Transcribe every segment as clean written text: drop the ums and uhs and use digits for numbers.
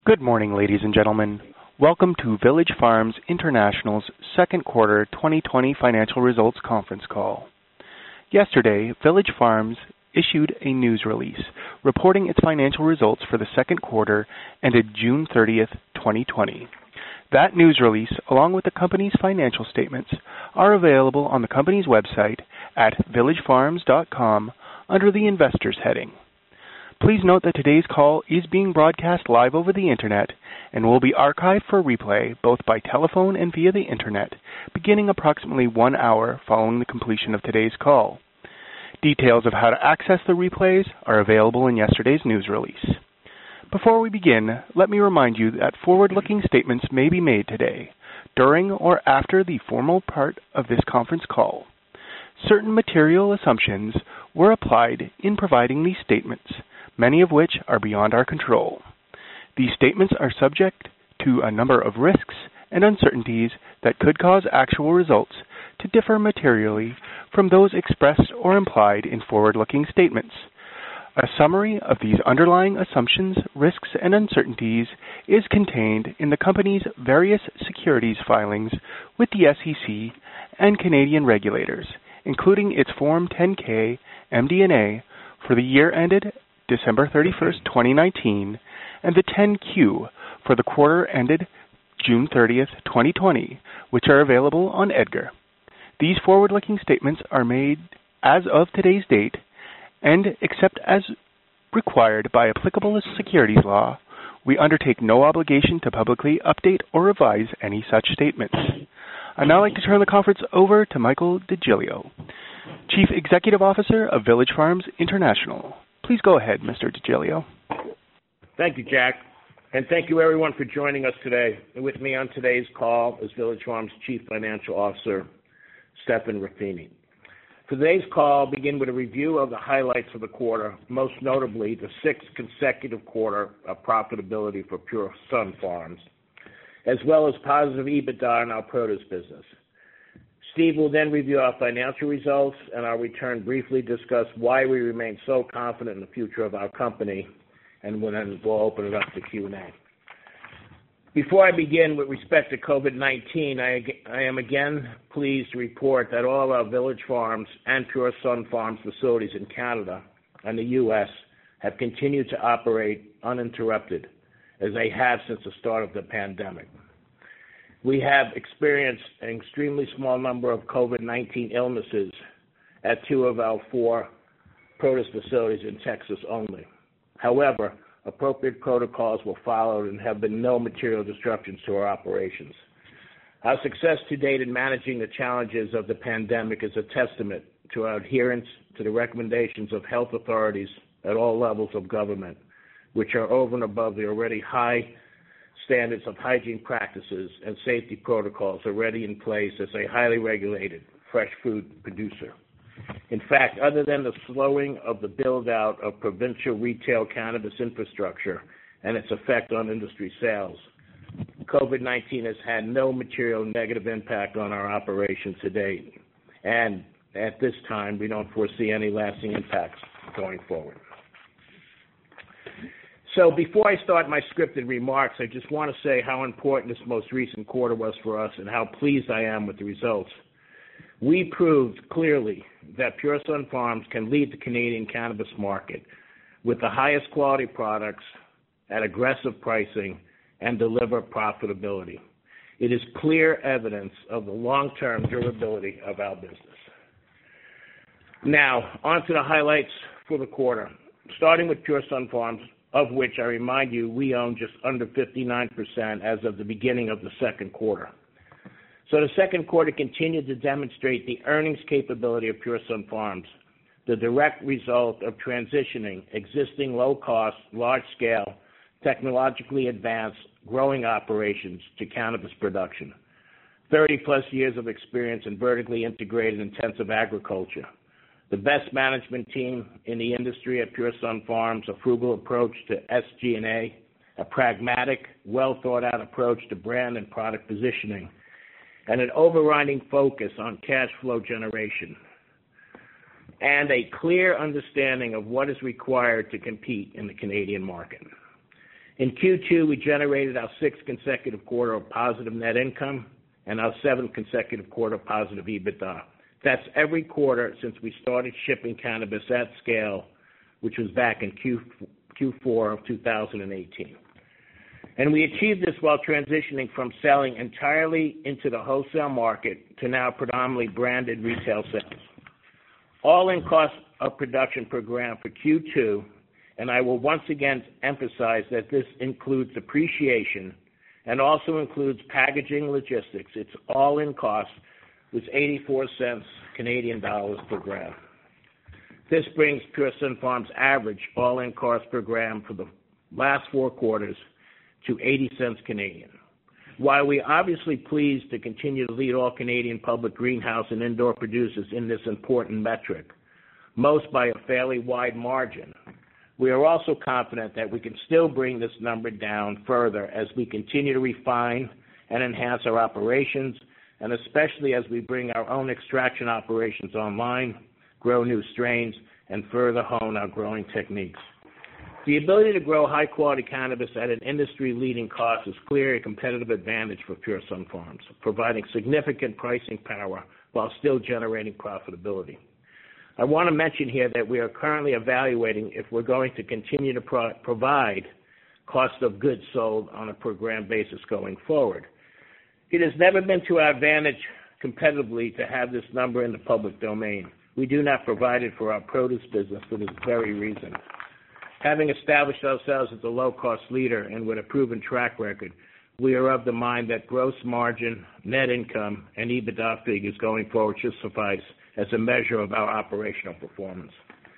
Good morning, ladies and gentlemen. Welcome to Village Farms International's second quarter 2020 financial results conference call. Yesterday, Village Farms issued a news release reporting its financial results for the second quarter ended June 30th, 2020. That news release, along with the company's financial statements, are available on the company's website at villagefarms.com under the Investors heading. Please note that today's call is being broadcast live over the Internet and will be archived for replay both by telephone and via the Internet, beginning approximately 1 hour following the completion of today's call. Details of how to access the replays are available in yesterday's news release. Before we begin, let me remind you that forward-looking statements may be made today, during or after the formal part of this conference call. Certain material assumptions were applied in providing these statements, many of which are beyond our control. These statements are subject to a number of risks and uncertainties that could cause actual results to differ materially from those expressed or implied in forward-looking statements. A summary of these underlying assumptions, risks, and uncertainties is contained in the company's various securities filings with the SEC and Canadian regulators, including its Form 10-K MD&A for the year ended December 31st, 2019, and the 10-Q for the quarter ended June 30th, 2020, which are available on EDGAR. These forward-looking statements are made as of today's date, and except as required by applicable securities law, we undertake no obligation to publicly update or revise any such statements. I'd now like to turn the conference over to Michael DeGiglio, Chief Executive Officer of Village Farms International. Please go ahead, Mr. DeGiglio. Thank you, Jack, and thank you everyone for joining us today. And with me on today's call is Village Farms Chief Financial Officer, Stephan Ruffini. For today's call, I'll begin with a review of the highlights of the quarter, most notably the sixth consecutive quarter of profitability for Pure Sunfarms, as well as positive EBITDA in our produce business. Steve will then review our financial results, and I'll return briefly to discuss why we remain so confident in the future of our company, and then we'll open it up to Q&A. Before I begin with respect to COVID-19, I am again pleased to report that all our Village Farms and Pure Sunfarms facilities in Canada and the U.S. have continued to operate uninterrupted, as they have since the start of the pandemic. We have experienced an extremely small number of COVID-19 illnesses at 2 of our 4 produce facilities in Texas only. However, appropriate protocols were followed and have been no material disruptions to our operations. Our success to date in managing the challenges of the pandemic is a testament to our adherence to the recommendations of health authorities at all levels of government, which are over and above the already high standards of hygiene practices and safety protocols already in place as a highly regulated fresh food producer. In fact, other than the slowing of the build-out of provincial retail cannabis infrastructure and its effect on industry sales, COVID-19 has had no material negative impact on our operations to date, and at this time, we don't foresee any lasting impacts going forward. So before I start my scripted remarks, I just want to say how important this most recent quarter was for us and how pleased I am with the results. We proved clearly that Pure Sunfarms can lead the Canadian cannabis market with the highest quality products at aggressive pricing and deliver profitability. It is clear evidence of the long-term durability of our business. Now, on to the highlights for the quarter, starting with Pure Sunfarms, of which I remind you we own just under 59% as of the beginning of the second quarter. So the second quarter continued to demonstrate the earnings capability of Pure Sunfarms, the direct result of transitioning existing low-cost, large-scale, technologically advanced growing operations to cannabis production. 30-plus years of experience in vertically integrated intensive agriculture. The best management team in the industry at Pure Sunfarms, a frugal approach to SG&A, a pragmatic, well-thought-out approach to brand and product positioning, and an overriding focus on cash flow generation, and a clear understanding of what is required to compete in the Canadian market. In Q2, we generated our 6th consecutive quarter of positive net income and our 7th consecutive quarter of positive EBITDA. That's every quarter since we started shipping cannabis at scale, which was back in Q4 of 2018. And we achieved this while transitioning from selling entirely into the wholesale market to now predominantly branded retail sales. All-in cost of production per gram for Q2, and I will once again emphasize that this includes depreciation and also includes packaging logistics. Its all-in cost was 84 cents Canadian dollars per gram. This brings Pure Sunfarms' average all-in cost per gram for the last 4 quarters to 80 cents Canadian. While we are obviously pleased to continue to lead all Canadian public greenhouse and indoor producers in this important metric, most by a fairly wide margin, we are also confident that we can still bring this number down further as we continue to refine and enhance our operations, and especially as we bring our own extraction operations online, grow new strains, and further hone our growing techniques. The ability to grow high-quality cannabis at an industry-leading cost is clearly a competitive advantage for Pure Sunfarms, providing significant pricing power while still generating profitability. I want to mention here that we are currently evaluating if we're going to continue to provide cost of goods sold on a per-gram basis going forward. It has never been to our advantage competitively to have this number in the public domain. We do not provide it for our produce business for this very reason. Having established ourselves as a low-cost leader and with a proven track record, we are of the mind that gross margin, net income, and EBITDA figures going forward should suffice as a measure of our operational performance.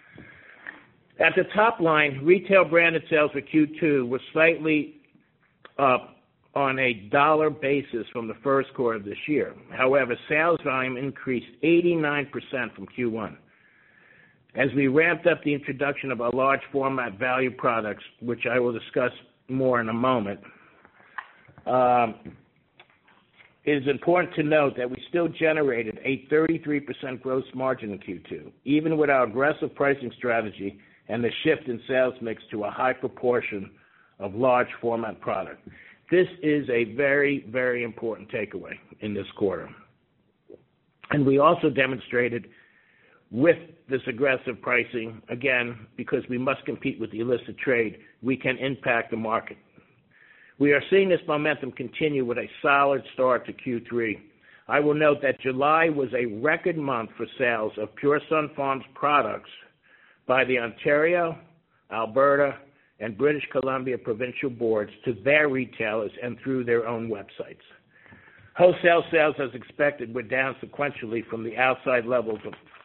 At the top line, retail branded sales for Q2 were slightly up on a dollar basis from the first quarter of this year. However, sales volume increased 89% from Q1. As we ramped up the introduction of our large format value products, which I will discuss more in a moment, it is important to note that we still generated a 33% gross margin in Q2, even with our aggressive pricing strategy and the shift in sales mix to a high proportion of large format product. This is a very, very important takeaway in this quarter. And we also demonstrated with this aggressive pricing, again, because we must compete with the illicit trade, we can impact the market. We are seeing this momentum continue with a solid start to Q3. I will note that July was a record month for sales of Pure Sunfarms products by the Ontario, Alberta, and British Columbia provincial boards to their retailers and through their own websites. Wholesale sales, as expected, were down sequentially from the outside levels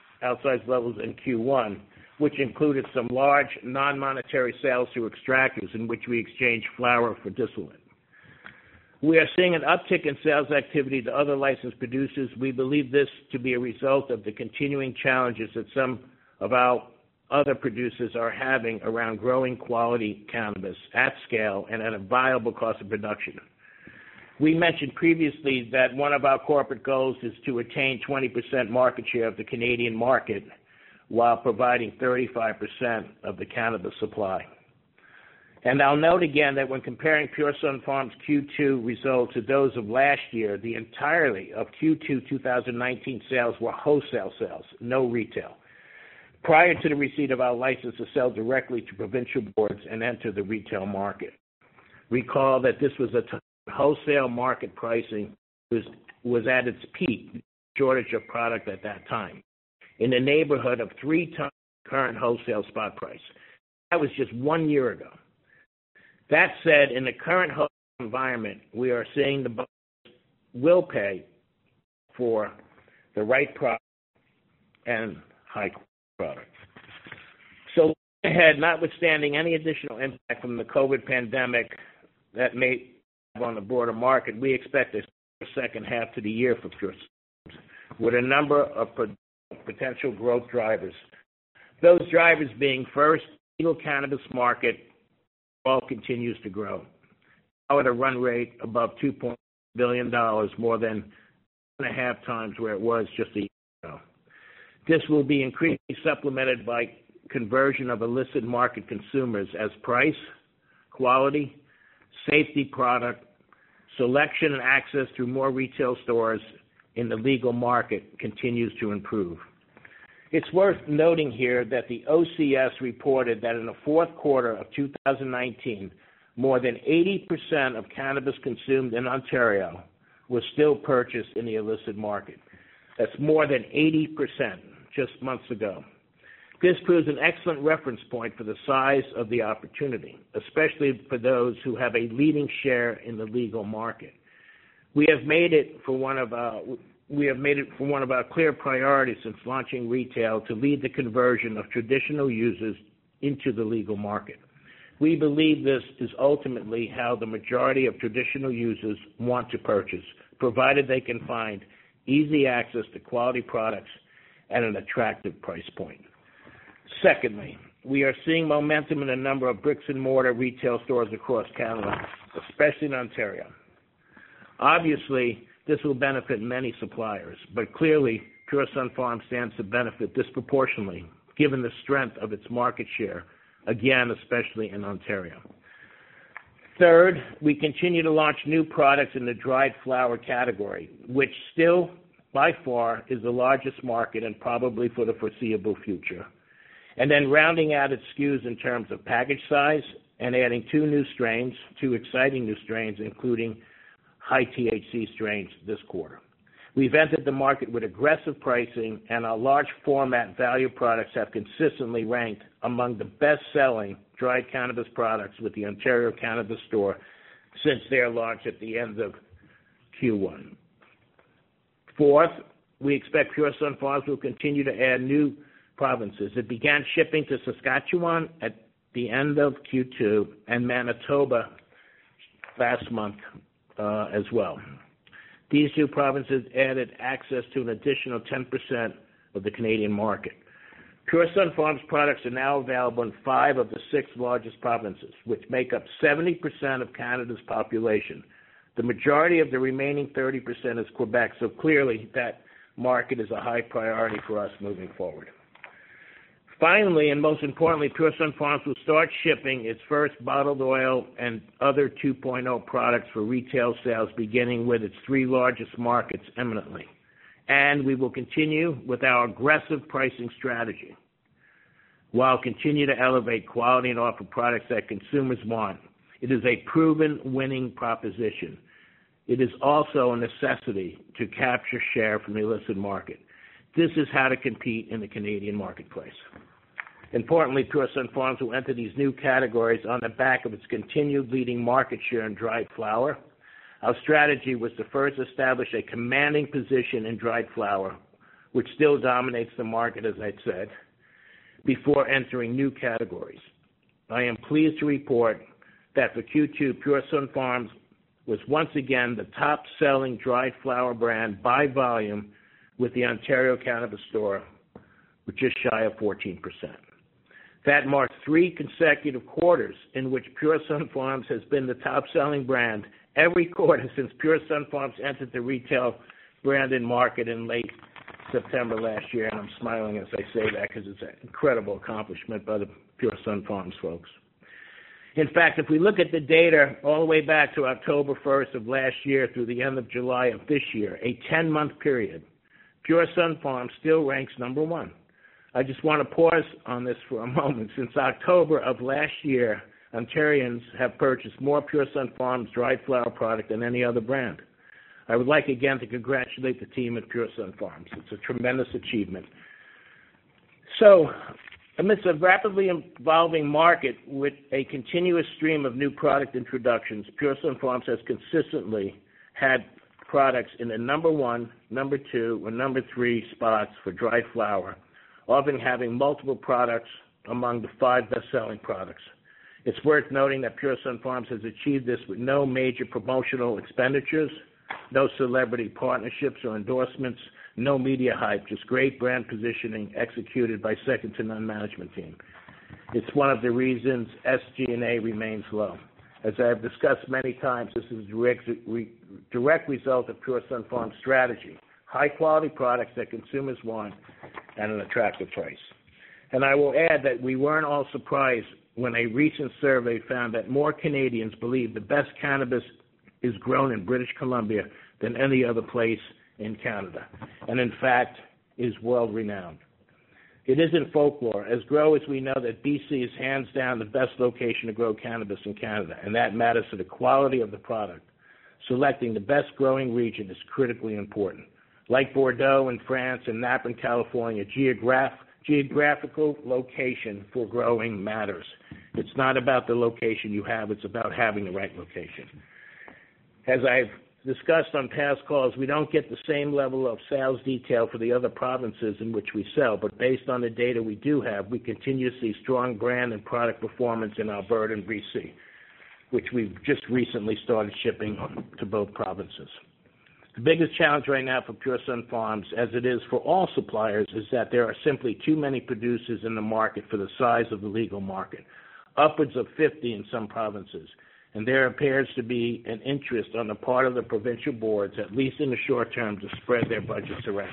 in Q1, which included some large non-monetary sales to extractors in which we exchanged flower for distillate. We are seeing an uptick in sales activity to other licensed producers. We believe this to be a result of the continuing challenges that some of our other producers are having around growing quality cannabis at scale and at a viable cost of production. We mentioned previously that one of our corporate goals is to attain 20% market share of the Canadian market while providing 35% of the cannabis supply. And I'll note again that when comparing Pure Sunfarms' Q2 results to those of last year, the entirety of Q2 2019 sales were wholesale sales, no retail, prior to the receipt of our license to sell directly to provincial boards and enter the retail market. Recall that this was a wholesale market pricing was at its peak, shortage of product at that time, in the neighborhood of 3 times current wholesale spot price. That was just 1 year ago. That said, in the current wholesale environment, we are seeing the buyers will pay for the right product and high product. So ahead, notwithstanding any additional impact from the COVID pandemic that may have on the broader market, we expect a second half to the year for Pure Sunfarms with a number of potential growth drivers. Those drivers being, first, legal cannabis market all continues to grow, now at a run rate above $2.0 billion, more than 1.5 times where it was just a year ago. This will be increasingly supplemented by conversion of illicit market consumers as price, quality, safety product, selection and access through more retail stores in the legal market continues to improve. It's worth noting here that the OCS reported that in the fourth quarter of 2019, more than 80% of cannabis consumed in Ontario was still purchased in the illicit market. That's more than 80% just months ago. This proves an excellent reference point for the size of the opportunity, especially for those who have a leading share in the legal market. We have made it for one of our clear priorities since launching retail to lead the conversion of traditional users into the legal market. We believe this is ultimately how the majority of traditional users want to purchase, provided they can find easy access to quality products at an attractive price point. Secondly, we are seeing momentum in a number of bricks and mortar retail stores across Canada, especially in Ontario. Obviously, this will benefit many suppliers, but clearly, Pure Sunfarms stands to benefit disproportionately given the strength of its market share, again, especially in Ontario. Third, we continue to launch new products in the dried flower category, which still, by far, is the largest market and probably for the foreseeable future. And then rounding out its SKUs in terms of package size and adding two exciting new strains, including high THC strains this quarter. We've entered the market with aggressive pricing, and our large format value products have consistently ranked among the best-selling dried cannabis products with the Ontario Cannabis Store since their launch at the end of Q1. Fourth, we expect Pure Sunfarms will continue to add new provinces. It began shipping to Saskatchewan at the end of Q2 and Manitoba last month as well. These two provinces added access to an additional 10% of the Canadian market. Pure Sunfarms products are now available in 5 of the 6 largest provinces, which make up 70% of Canada's population. The majority of the remaining 30% is Quebec, so clearly that market is a high priority for us moving forward. Finally, and most importantly, Pure Sunfarms will start shipping its first bottled oil and other 2.0 products for retail sales, beginning with its 3 largest markets imminently. And we will continue with our aggressive pricing strategy while continue to elevate quality and offer products that consumers want. It is a proven winning proposition. It is also a necessity to capture share from the illicit market. This is how to compete in the Canadian marketplace. Importantly, Pure Sunfarms will enter these new categories on the back of its continued leading market share in dried flower. Our strategy was to first establish a commanding position in dried flower, which still dominates the market, as I said, before entering new categories. I am pleased to report that for Q2, Pure Sunfarms was once again the top-selling dried flower brand by volume with the Ontario Cannabis Store, with just shy of 14%. That marks 3 consecutive quarters in which Pure Sunfarms has been the top-selling brand every quarter since Pure Sunfarms entered the retail branded market in late September last year, and I'm smiling as I say that because it's an incredible accomplishment by the Pure Sunfarms folks. In fact, if we look at the data all the way back to October 1st of last year through the end of July of this year, a 10-month period, Pure Sunfarms still ranks number 1. I just want to pause on this for a moment. Since October of last year, Ontarians have purchased more Pure Sunfarms dried flower product than any other brand. I would like again to congratulate the team at Pure Sunfarms. It's a tremendous achievement. So, amidst a rapidly evolving market with a continuous stream of new product introductions, Pure Sunfarms has consistently had products in the number 1, number 2, or number 3 spots for dried flower, often having multiple products among the 5 best-selling products. It's worth noting that Pure Sunfarms has achieved this with no major promotional expenditures, no celebrity partnerships or endorsements, no media hype, just great brand positioning executed by second-to-none management team. It's one of the reasons SG&A remains low. As I have discussed many times, this is a direct result of Pure Sunfarms' strategy, high-quality products that consumers want at an attractive price. And I will add that we weren't all surprised when a recent survey found that more Canadians believe the best cannabis is grown in British Columbia than any other place in Canada, and in fact is world-renowned. It isn't folklore. As growers, we know that BC is hands down the best location to grow cannabis in Canada, and that matters to the quality of the product. Selecting the best growing region is critically important. Like Bordeaux in France and Napa in California, geographical location for growing matters. It's not about the location you have, it's about having the right location. As I've discussed on past calls, we don't get the same level of sales detail for the other provinces in which we sell, but based on the data we do have, we continue to see strong brand and product performance in Alberta and BC, which we've just recently started shipping to both provinces. The biggest challenge right now for Pure Sunfarms, as it is for all suppliers, is that there are simply too many producers in the market for the size of the legal market, upwards of 50 in some provinces, and there appears to be an interest on the part of the provincial boards, at least in the short term, to spread their budgets around.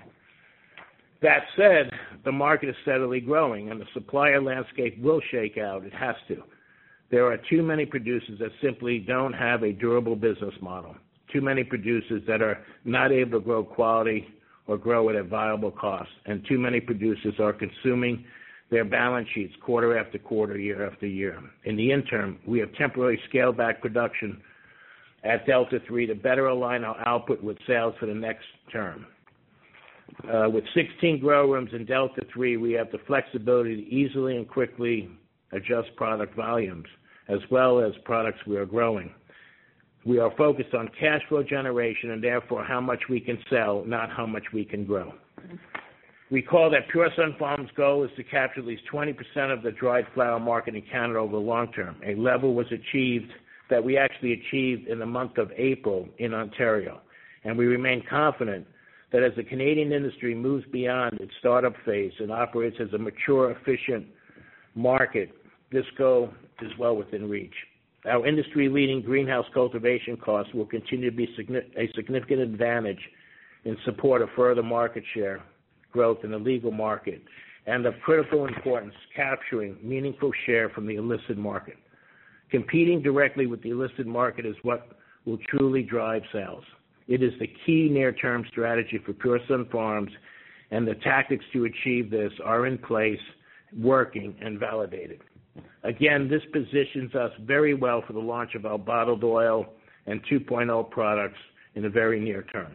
That said, the market is steadily growing, and the supplier landscape will shake out. It has to. There are too many producers that simply don't have a durable business model. Too many producers that are not able to grow quality or grow at a viable cost, and too many producers are consuming their balance sheets quarter after quarter, year after year. In the interim, we have temporarily scaled back production at Delta 3 to better align our output with sales for the next term. With 16 grow rooms in Delta 3, we have the flexibility to easily and quickly adjust product volumes, as well as products we are growing. We are focused on cash flow generation and therefore how much we can sell, not how much we can grow. Recall that Pure Sunfarms' goal is to capture at least 20% of the dried flower market in Canada over the long term. A level was achieved that we actually achieved in the month of April in Ontario. And we remain confident that as the Canadian industry moves beyond its startup phase and operates as a mature, efficient market, this goal is well within reach. Our industry-leading greenhouse cultivation costs will continue to be a significant advantage in support of further market share growth in the legal market and of critical importance capturing meaningful share from the illicit market. Competing directly with the illicit market is what will truly drive sales. It is the key near-term strategy for Pure Sunfarms, and the tactics to achieve this are in place, working, and validated. Again, this positions us very well for the launch of our bottled oil and 2.0 products in the very near term.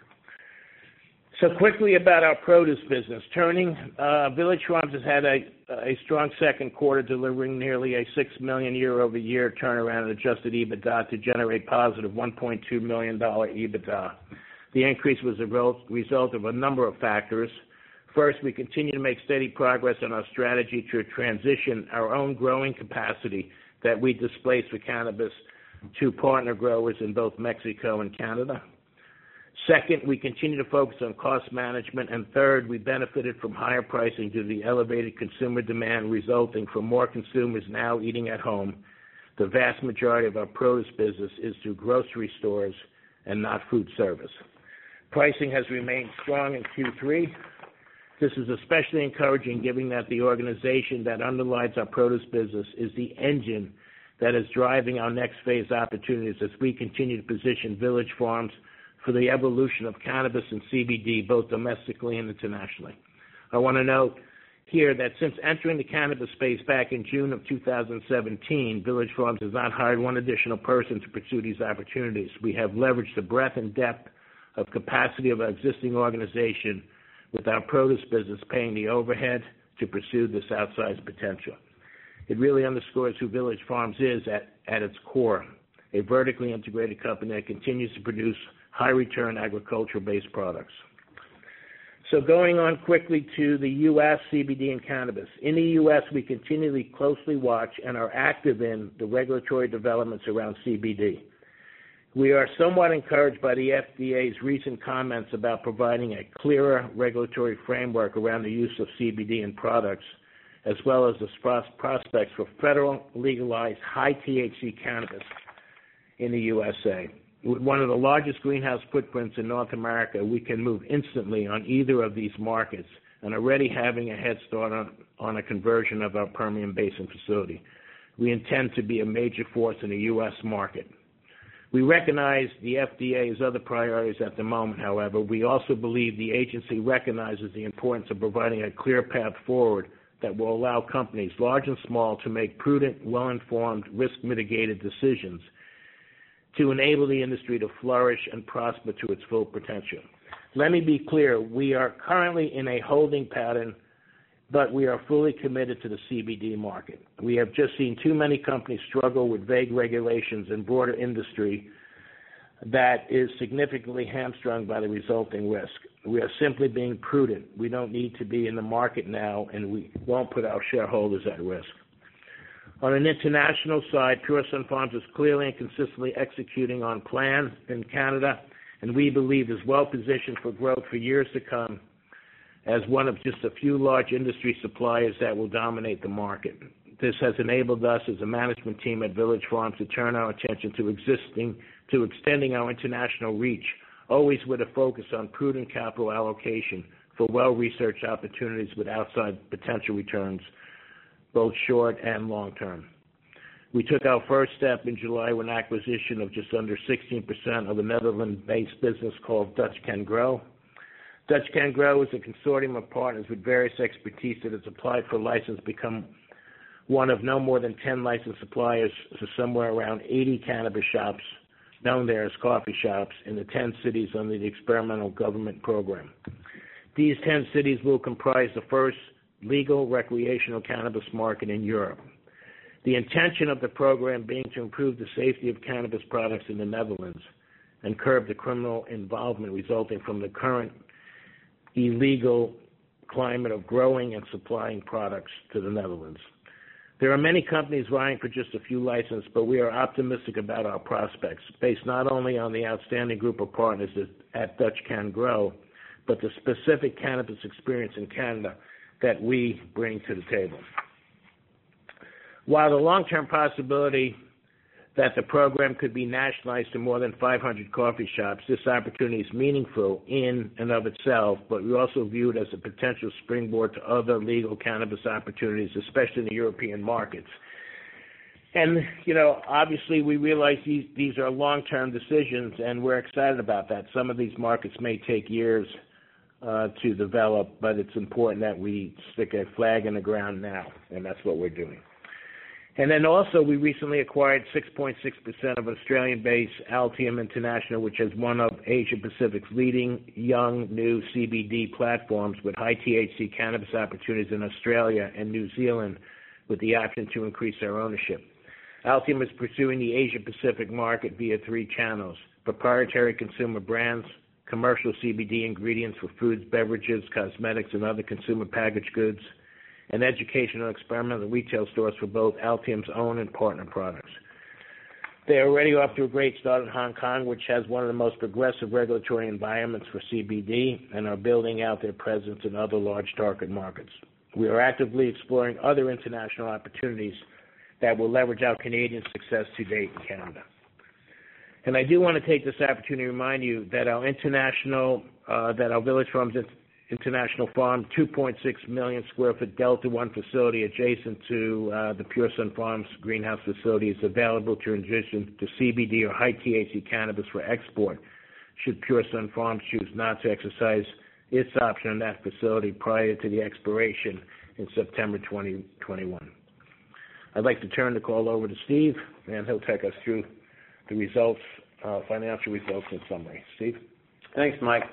So quickly about our produce business. Village Farms has had a strong second quarter, delivering nearly a $6 million year-over-year turnaround in adjusted EBITDA to generate positive $1.2 million EBITDA. The increase was a result of a number of factors. First, we continue to make steady progress on our strategy to transition our own growing capacity that we displaced for cannabis to partner growers in both Mexico and Canada. Second, we continue to focus on cost management. And third, we benefited from higher pricing due to the elevated consumer demand resulting from more consumers now eating at home. The vast majority of our produce business is through grocery stores and not food service. Pricing has remained strong in Q3. This is especially encouraging given that the organization that underlies our produce business is the engine that is driving our next phase opportunities as we continue to position Village Farms for the evolution of cannabis and CBD both domestically and internationally. I want to note here that since entering the cannabis space back in June of 2017, Village Farms has not hired one additional person to pursue these opportunities. We have leveraged the breadth and depth of capacity of our existing organization with our produce business paying the overhead to pursue this outsized potential. It really underscores who Village Farms is at its core, a vertically integrated company that continues to produce high-return agricultural-based products. So going on quickly to the U.S. CBD and cannabis. In the U.S., we continually closely watch and are active in the regulatory developments around CBD. We are somewhat encouraged by the FDA's recent comments about providing a clearer regulatory framework around the use of CBD in products, as well as the prospects for federal legalized high-THC cannabis in the USA. With one of the largest greenhouse footprints in North America, we can move instantly on either of these markets and already having a head start on a conversion of our Permian Basin facility. We intend to be a major force in the U.S. market. We recognize the FDA has other priorities at the moment, however. We also believe the agency recognizes the importance of providing a clear path forward that will allow companies, large and small, to make prudent, well-informed, risk-mitigated decisions to enable the industry to flourish and prosper to its full potential. Let me be clear, we are currently in a holding pattern, but we are fully committed to the CBD market. We have just seen too many companies struggle with vague regulations and broader industry that is significantly hamstrung by the resulting risk. We are simply being prudent. We don't need to be in the market now, and we won't put our shareholders at risk. On an international side, Pure Sunfarms is clearly and consistently executing on plan in Canada, and we believe is well positioned for growth for years to come as one of just a few large industry suppliers that will dominate the market. This has enabled us as a management team at Village Farms to turn our attention to extending our international reach, always with a focus on prudent capital allocation for well-researched opportunities with outside potential returns, both short and long term. We took our first step in July with an acquisition of just under 16% of a Netherlands-based business called Dutch Can Grow. Dutch Can Grow is a consortium of partners with various expertise that has applied for a license, become one of no more than 10 licensed suppliers to somewhere around 80 cannabis shops, known there as coffee shops, in the 10 cities under the experimental government program. These 10 cities will comprise the first legal recreational cannabis market in Europe. The intention of the program being to improve the safety of cannabis products in the Netherlands and curb the criminal involvement resulting from the current illegal climate of growing and supplying products to the Netherlands. There are many companies vying for just a few licenses, but we are optimistic about our prospects, based not only on the outstanding group of partners at Dutch Can Grow, but the specific cannabis experience in Canada that we bring to the table. While the long-term possibility that the program could be nationalized to more than 500 coffee shops, this opportunity is meaningful in and of itself, but we also view it as a potential springboard to other legal cannabis opportunities, especially in the European markets. And, obviously we realize these are long-term decisions, and we're excited about that. Some of these markets may take years to develop, but it's important that we stick a flag in the ground now, and that's what we're doing. And then also, we recently acquired 6.6% of Australian-based Altium International, which is one of Asia-Pacific's leading young new CBD platforms with high THC cannabis opportunities in Australia and New Zealand, with the option to increase our ownership. Altium is pursuing the Asia-Pacific market via 3 channels: proprietary consumer brands, commercial CBD ingredients for foods, beverages, cosmetics, and other consumer packaged goods, and educational experimental retail stores for both Altium's own and partner products. They are already off to a great start in Hong Kong, which has one of the most progressive regulatory environments for CBD, and are building out their presence in other large target markets. We are actively exploring other international opportunities that will leverage our Canadian success to date in Canada. And I do want to take this opportunity to remind you that our Village Farms International Farm 2.6 million square foot Delta 1 facility adjacent to the Pure Sunfarms greenhouse facility is available to transition to CBD or high THC cannabis for export, should Pure Sunfarms choose not to exercise its option on that facility prior to the expiration in September 2021. I'd like to turn the call over to Steve, and he'll take us through the results, financial results in summary. Steve? Thanks, Mike.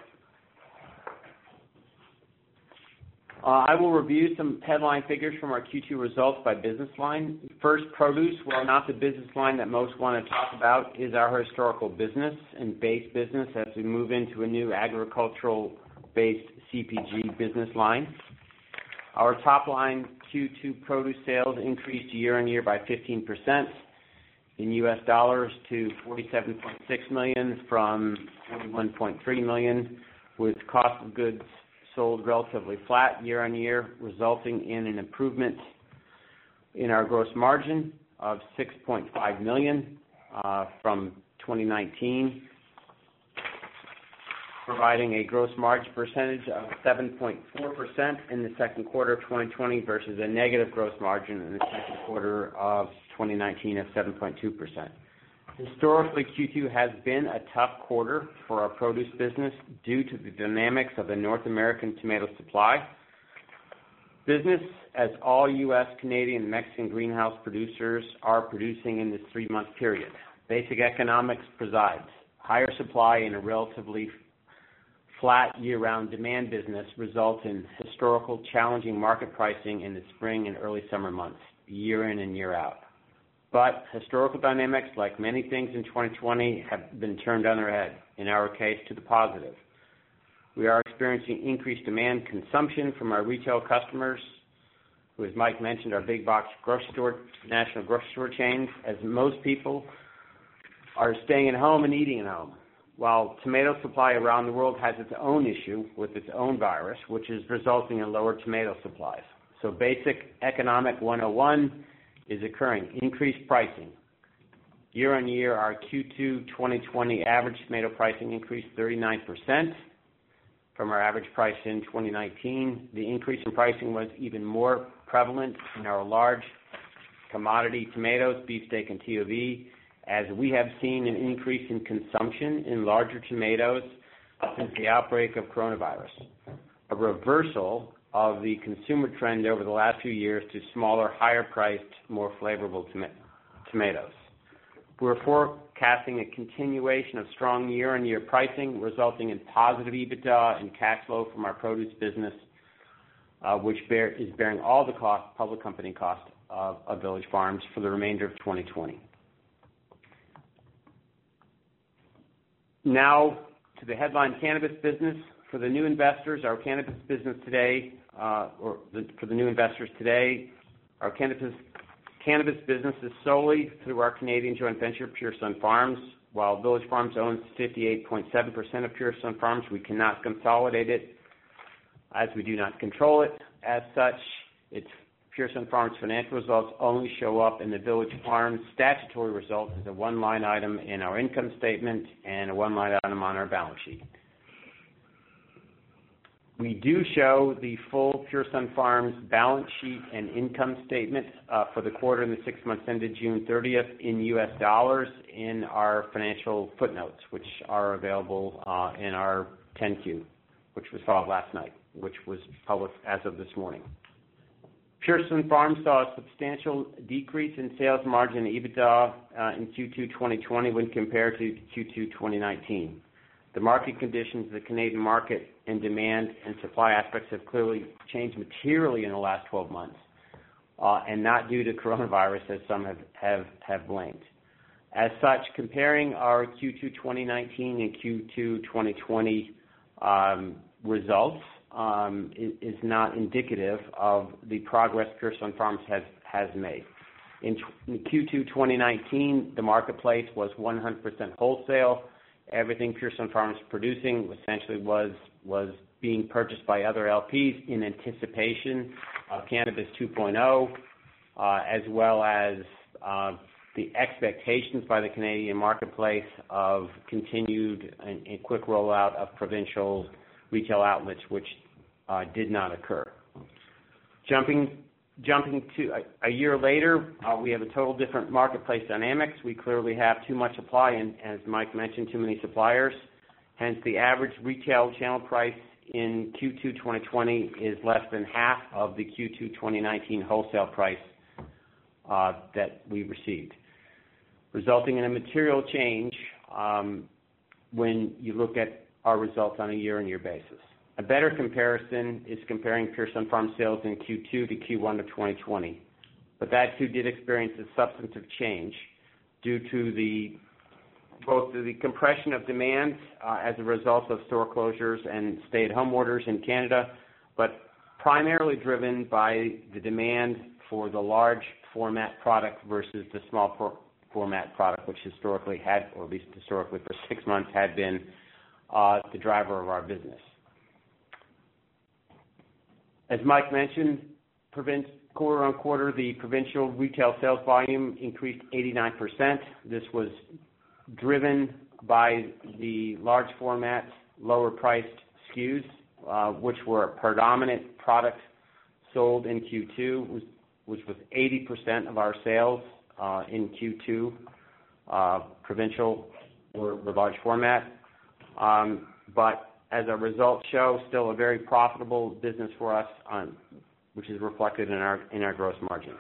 I will review some headline figures from our Q2 results by business line. First, produce, while not the business line that most want to talk about, is our historical business and base business as we move into a new agricultural-based CPG business line. Our top line Q2 produce sales increased year on year by 15% in U.S. dollars to $47.6 million from $41.3 million, with cost of goods sold relatively flat year on year, resulting in an improvement in our gross margin of $6.5 million from 2019. providing a gross margin percentage of 7.4% in the second quarter of 2020 versus a negative gross margin in the second quarter of 2019 of 7.2%. Historically, Q2 has been a tough quarter for our produce business due to the dynamics of the North American tomato supply business, as all U.S., Canadian, and Mexican greenhouse producers are producing in this 3-month period. Basic economics presides. Higher supply and a relatively flat year-round demand business result in historical challenging market pricing in the spring and early summer months, year in and year out. But historical dynamics, like many things in 2020, have been turned on their head, in our case, to the positive. We are experiencing increased demand consumption from our retail customers, who, as Mike mentioned, are big box grocery store, national grocery store chains, as most people are staying at home and eating at home. While tomato supply around the world has its own issue with its own virus, which is resulting in lower tomato supplies. So basic economic 101 is occurring. Increased pricing. Year on year, our Q2 2020 average tomato pricing increased 39% from our average price in 2019. The increase in pricing was even more prevalent in our large commodity tomatoes, beefsteak and TOV, as we have seen an increase in consumption in larger tomatoes since the outbreak of coronavirus, a reversal of the consumer trend over the last few years to smaller, higher-priced, more flavorful tomatoes. We're forecasting a continuation of strong year-on-year pricing, resulting in positive EBITDA and cash flow from our produce business, which is bearing all the public company costs of Village Farms for the remainder of 2020. Now to the headline cannabis business. For the new investors, our cannabis business today, our cannabis business is solely through our Canadian joint venture, Pure Sunfarms. While Village Farms owns 58.7% of Pure Sunfarms, we cannot consolidate it as we do not control it. As such, Pure Sunfarms' financial results only show up in the Village Farms statutory results as a one-line item in our income statement and a one-line item on our balance sheet. We do show the full Pure Sunfarms balance sheet and income statement for the quarter and the 6 months ended June 30th in U.S. dollars in our financial footnotes, which are available in our 10-Q, which was filed last night, which was published as of this morning. Pure Sunfarms saw a substantial decrease in sales margin and EBITDA in Q2 2020 when compared to Q2 2019. The market conditions, the Canadian market, and demand and supply aspects have clearly changed materially in the last 12 months, and not due to coronavirus, as some have blamed. As such, comparing our Q2 2019 and Q2 2020 results is not indicative of the progress Pure Sunfarms has made. In Q2 2019, the marketplace was 100% wholesale. Everything Pure Sunfarms producing essentially was being purchased by other LPs in anticipation of Cannabis 2.0, as well as the expectations by the Canadian marketplace of continued and quick rollout of provincial retail outlets, which did not occur. Jumping to a year later, we have a total different marketplace dynamics. We clearly have too much supply and, as Mike mentioned, too many suppliers. Hence, the average retail channel price in Q2 2020 is less than half of the Q2 2019 wholesale price that we received, resulting in a material change when you look at our results on a year-on-year basis. A better comparison is comparing Pure Sunfarms sales in Q2 to Q1 of 2020, but that too did experience a substantive change due to both the compression of demand as a result of store closures and stay-at-home orders in Canada, but primarily driven by the demand for the large format product versus the small format product, which historically had, or at least historically for 6 months, had been the driver of our business. As Mike mentioned, quarter on quarter, the provincial retail sales volume increased 89%. This was driven by the large format lower priced SKUs, which were a predominant product sold in Q2, which was 80% of our sales in Q2, provincial or large format. But as our results show, still a very profitable business for us, which is reflected in our gross margin.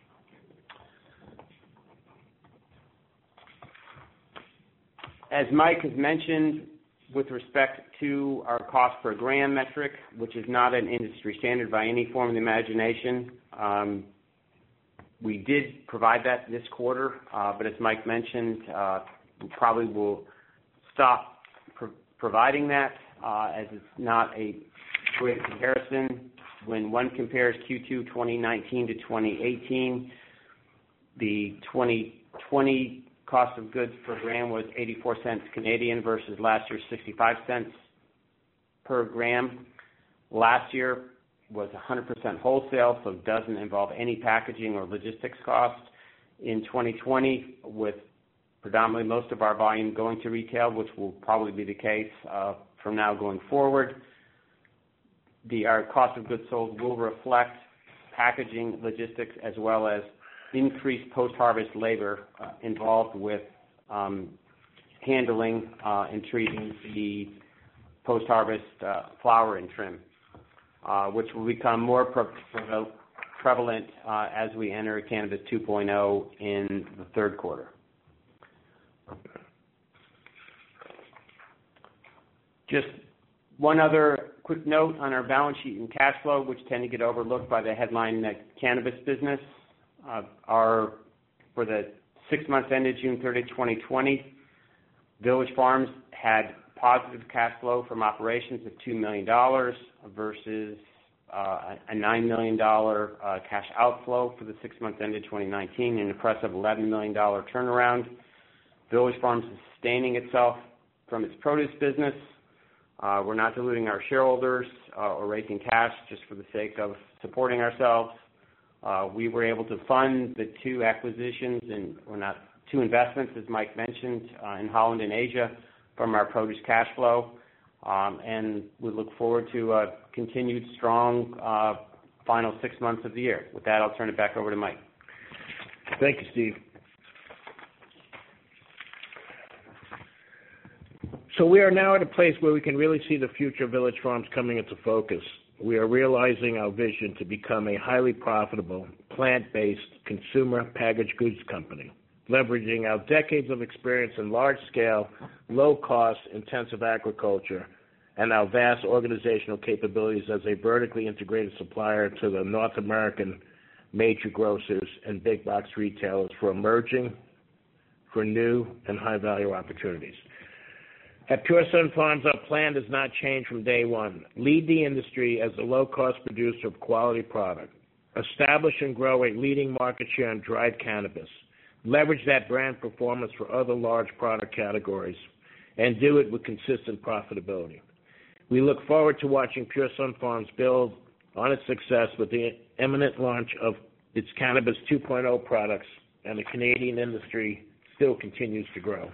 As Mike has mentioned, with respect to our cost per gram metric, which is not an industry standard by any form of the imagination, we did provide that this quarter, but as Mike mentioned, we probably will stop providing that as it's not a great comparison. When one compares Q2 2019 to 2018, the 2020 cost of goods per gram was 84 cents Canadian versus last year's 65 cents per gram. Last year was 100% wholesale, so it doesn't involve any packaging or logistics costs. In 2020, with predominantly most of our volume going to retail, which will probably be the case from now going forward, our cost of goods sold will reflect packaging, logistics, as well as increased post-harvest labor involved with handling and treating the post-harvest flower and trim, which will become more prevalent as we enter Cannabis 2.0 in the third quarter. Just one other quick note on our balance sheet and cash flow, which tend to get overlooked by the headline cannabis business. For the 6 months ended June 30, 2020, Village Farms had positive cash flow from operations of $2 million versus a $9 million cash outflow for the 6 months ended 2019, an impressive $11 million turnaround. Village Farms is sustaining itself from its produce business. We're not diluting our shareholders or raising cash just for the sake of supporting ourselves. We were able to fund the two acquisitions, two investments, as Mike mentioned, in Holland and Asia from our produce cash flow. And we look forward to a continued strong final 6 months of the year. With that, I'll turn it back over to Mike. Thank you, Steve. So we are now at a place where we can really see the future of Village Farms coming into focus. We are realizing our vision to become a highly profitable, plant-based consumer packaged goods company, leveraging our decades of experience in large-scale, low-cost, intensive agriculture and our vast organizational capabilities as a vertically integrated supplier to the North American major grocers and big box retailers for emerging, for new, and high-value opportunities. At Pure Sunfarms, our plan does not change from day one. Lead the industry as a low-cost producer of quality product. Establish and grow a leading market share in dried cannabis. Leverage that brand performance for other large product categories. And do it with consistent profitability. We look forward to watching Pure Sunfarms build on its success with the imminent launch of its Cannabis 2.0 products, and the Canadian industry still continues to grow.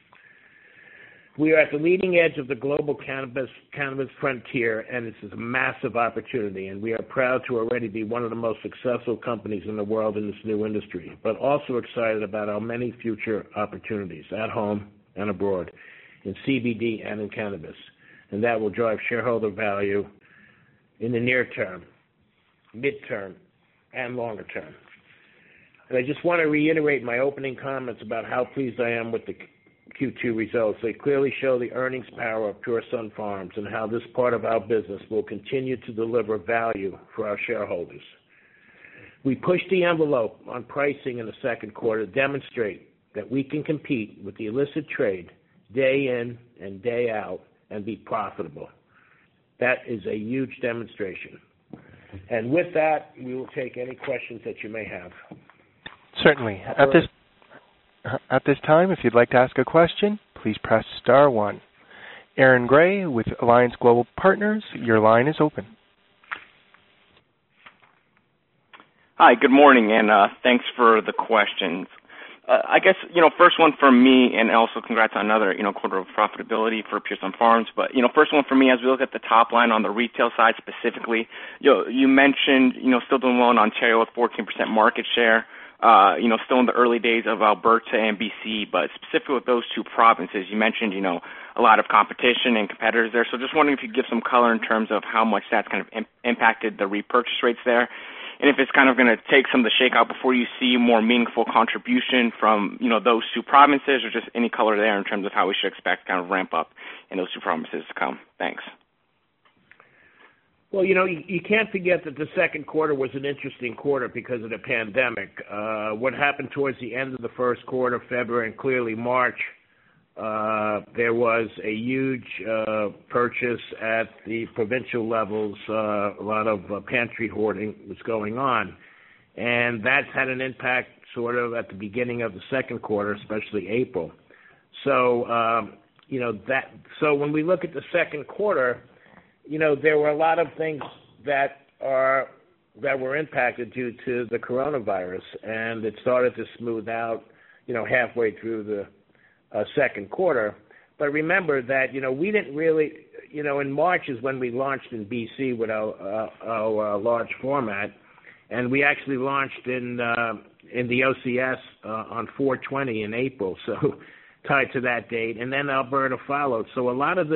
We are at the leading edge of the global cannabis frontier, and this is a massive opportunity, and we are proud to already be one of the most successful companies in the world in this new industry, but also excited about our many future opportunities at home and abroad, in CBD and in cannabis, and that will drive shareholder value in the near term, midterm, and longer term. And I just want to reiterate my opening comments about how pleased I am with the Q2 results. They clearly show the earnings power of Pure Sunfarms and how this part of our business will continue to deliver value for our shareholders. We pushed the envelope on pricing in the second quarter to demonstrate that we can compete with the illicit trade day in and day out and be profitable. That is a huge demonstration. And with that, we will take any questions that you may have. Certainly. At this time, if you'd like to ask a question, please press star one. Aaron Gray with Alliance Global Partners, your line is open. Hi, good morning, and thanks for the questions. I guess, first one for me, and also congrats on another, quarter of profitability for Pure Sunfarms. But, first one for me, as we look at the top line on the retail side specifically, you mentioned, still doing well in Ontario with 14% market share, still in the early days of Alberta and BC, but specifically with those two provinces, you mentioned, a lot of competition and competitors there. So just wondering if you could give some color in terms of how much that's kind of impacted the repurchase rates there. And if it's kind of going to take some of the shakeout before you see more meaningful contribution from, those two provinces, or just any color there in terms of how we should expect kind of ramp up in those two provinces to come. Thanks. Well, you can't forget that the second quarter was an interesting quarter because of the pandemic. What happened towards the end of the first quarter, February, and clearly March, there was a huge purchase at the provincial levels. A lot of pantry hoarding was going on. And that's had an impact sort of at the beginning of the second quarter, especially April. So, so when we look at the second quarter, there were a lot of things that were impacted due to the coronavirus, and it started to smooth out, halfway through the second quarter. But remember that, we didn't really, in March is when we launched in BC with our large format, and we actually launched in the OCS on 4/20 in April, so tied to that date, and then Alberta followed. So a lot of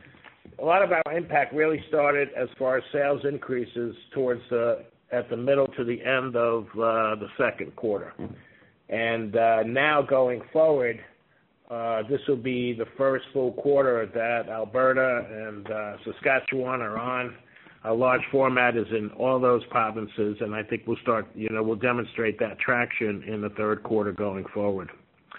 our impact really started as far as sales increases towards at the middle to the end of the second quarter. And now going forward, this will be the first full quarter that Alberta and Saskatchewan are on. Our large format is in all those provinces, and I think we'll demonstrate that traction in the third quarter going forward.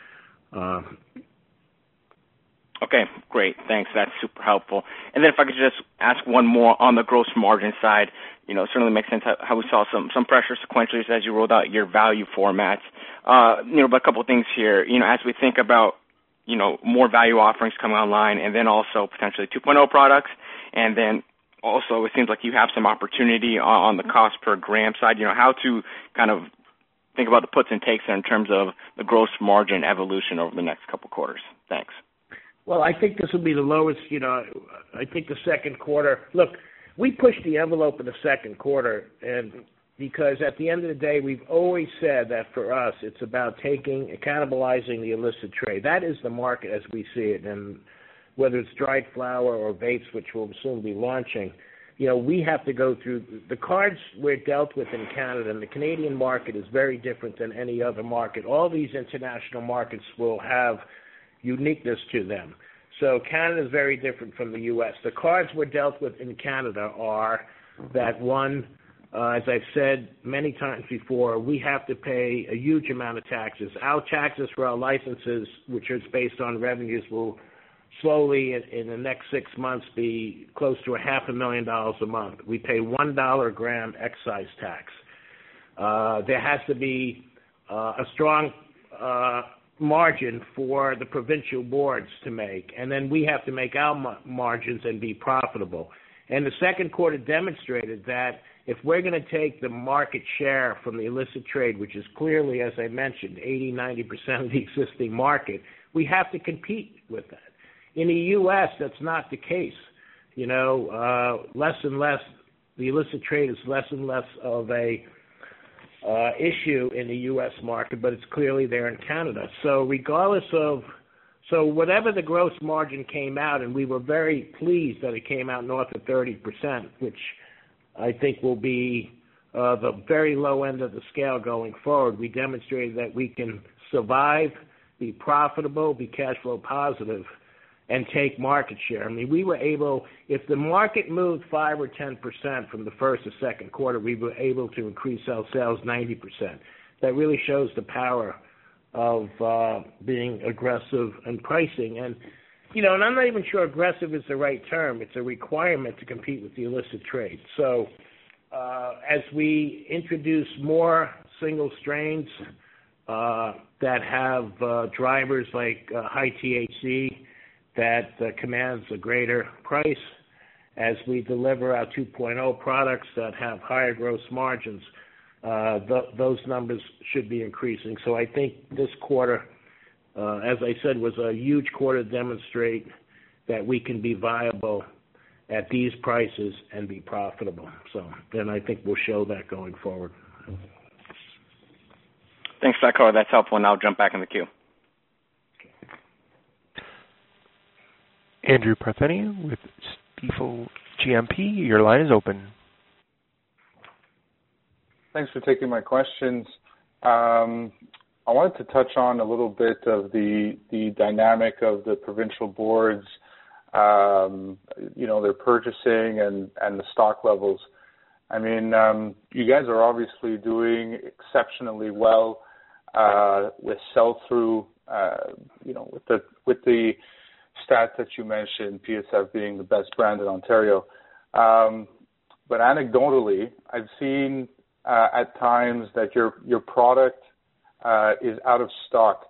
Okay, great. Thanks. That's super helpful. And then if I could just ask one more on the gross margin side, certainly makes sense how we saw some pressure sequentially as you rolled out your value formats. But a couple of things here. As we think about, more value offerings coming online, and then also potentially 2.0 products, and then also it seems like you have some opportunity on the cost per gram side, how to kind of think about the puts and takes in terms of the gross margin evolution over the next couple quarters. Thanks. Well, I think this will be the lowest, I think the second quarter. Look, we pushed the envelope in the second quarter, and because at the end of the day, we've always said that for us, it's about cannibalizing the illicit trade. That is the market as we see it, and whether it's dried flower or vapes, which we'll soon be launching, we have to go through the cards we're dealt with in Canada, and the Canadian market is very different than any other market. All these international markets will have uniqueness to them. So Canada is very different from the U.S. The cards we're dealt with in Canada are that one, as I've said many times before, we have to pay a huge amount of taxes. Our taxes for our licenses, which is based on revenues, will slowly in the next 6 months be close to $500,000 a month. We pay $1 a gram excise tax. There has to be a strong margin for the provincial boards to make, and then we have to make our margins and be profitable. And the second quarter demonstrated that if we're going to take the market share from the illicit trade, which is clearly, as I mentioned, 80-90% of the existing market, we have to compete with that. In the U.S., that's not the case. Less and less, the illicit trade is less and less of a issue in the U.S. market, but it's clearly there in Canada. So whatever the gross margin came out, and we were very pleased that it came out north of 30%, which I think will be the very low end of the scale going forward. We demonstrated that we can survive, be profitable, be cash flow positive, and take market share. I mean, we were able, if the market moved 5 or 10% from the first to second quarter, we were able to increase our sales 90%. That really shows the power of being aggressive and pricing. And, and I'm not even sure aggressive is the right term. It's a requirement to compete with the illicit trade. So as we introduce more single strains that have drivers like high THC, that commands a greater price, as we deliver our 2.0 products that have higher gross margins, those numbers should be increasing. So I think this quarter, as I said, was a huge quarter to demonstrate that we can be viable at these prices and be profitable. So then I think we'll show that going forward. Thanks for that color. That's helpful, and I'll jump back in the queue. Andrew Parthenia with Stifel GMP, your line is open. Thanks for taking my questions. I wanted to touch on a little bit of the dynamic of the provincial boards, their purchasing and the stock levels. I mean, you guys are obviously doing exceptionally well with sell-through, with the stat that you mentioned, PSF being the best brand in Ontario. But anecdotally, I've seen at times that your product is out of stock.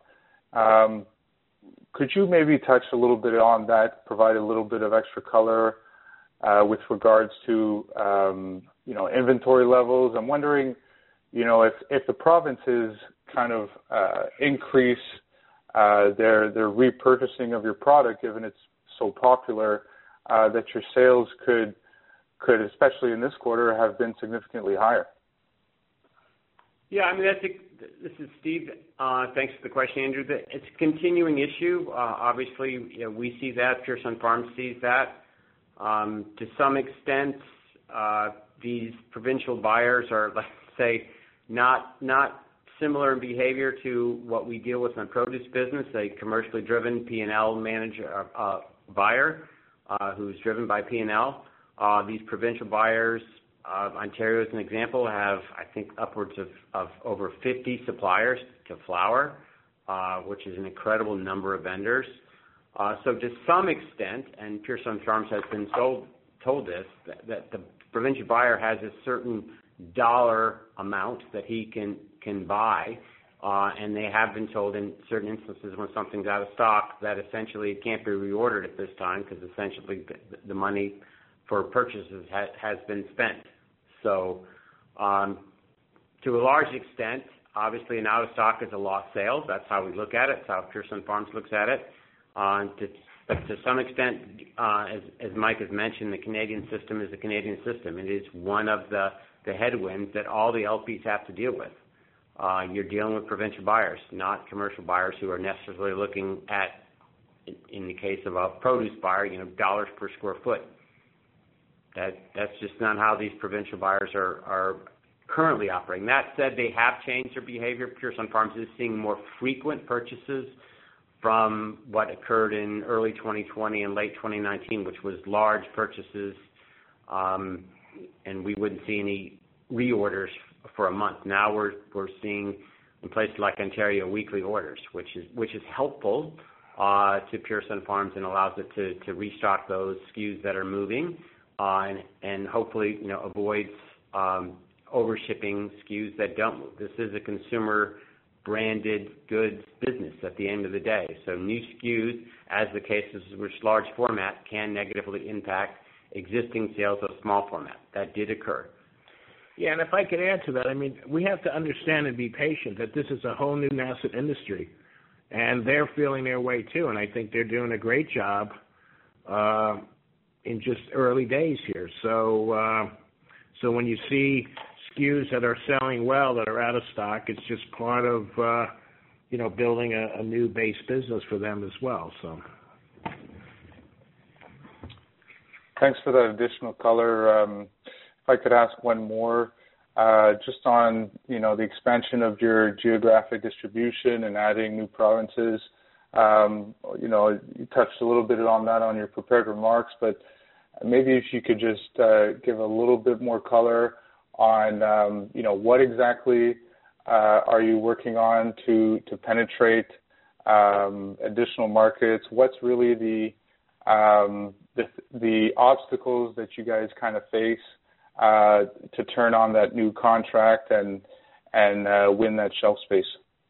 Could you maybe touch a little bit on that, provide a little bit of extra color with regards to inventory levels? I'm wondering, if the provinces kind of increase their repurchasing of your product, given it's so popular, that your sales could, especially in this quarter, have been significantly higher. Yeah, I mean, this is Steve. Thanks for the question, Andrew. It's a continuing issue. Obviously, we see that. Pure Sunfarms sees that. To some extent, these provincial buyers are, let's say, not similar in behavior to what we deal with in the produce business, a commercially driven P&L manager buyer who's driven by P&L. These provincial buyers, Ontario as an example, have, I think, upwards of over 50 suppliers to flour, which is an incredible number of vendors. So to some extent, and Pure Sunfarms has been told this, that the provincial buyer has a certain dollar amount that he can buy, and they have been told in certain instances when something's out of stock that essentially it can't be reordered at this time because essentially the money for purchases has been spent. So to a large extent, obviously an out of stock is a lost sales. That's how we look at it. That's how Pure Sunfarms looks at it. But to some extent, as Mike has mentioned, the Canadian system is the Canadian system. It is one of the headwinds that all the LPs have to deal with. You're dealing with provincial buyers, not commercial buyers who are necessarily looking at, in the case of a produce buyer, dollars per square foot. That's just not how these provincial buyers are currently operating. That said, they have changed their behavior. Pure Sunfarms is seeing more frequent purchases from what occurred in early 2020 and late 2019, which was large purchases, and we wouldn't see any reorders for a month. Now we're seeing in places like Ontario weekly orders, which is helpful to Pure Sunfarms and allows it to restock those SKUs that are moving and hopefully avoids overshipping SKUs that don't move. This is a consumer branded goods business at the end of the day. So new SKUs, as the case is with large format, can negatively impact existing sales of small format. That did occur. Yeah, and if I could add to that, I mean, we have to understand and be patient that this is a whole new nascent industry, and they're feeling their way too, and I think they're doing a great job in just early days here. So when you see SKUs that are selling well that are out of stock, it's just part of building a new base business for them as well. So thanks for that additional color. If I could ask one more, just on the expansion of your geographic distribution and adding new provinces. You touched a little bit on that on your prepared remarks, but maybe if you could just give a little bit more color on what exactly are you working on to penetrate additional markets? What's really the obstacles that you guys kind of face to turn on that new contract and win that shelf space?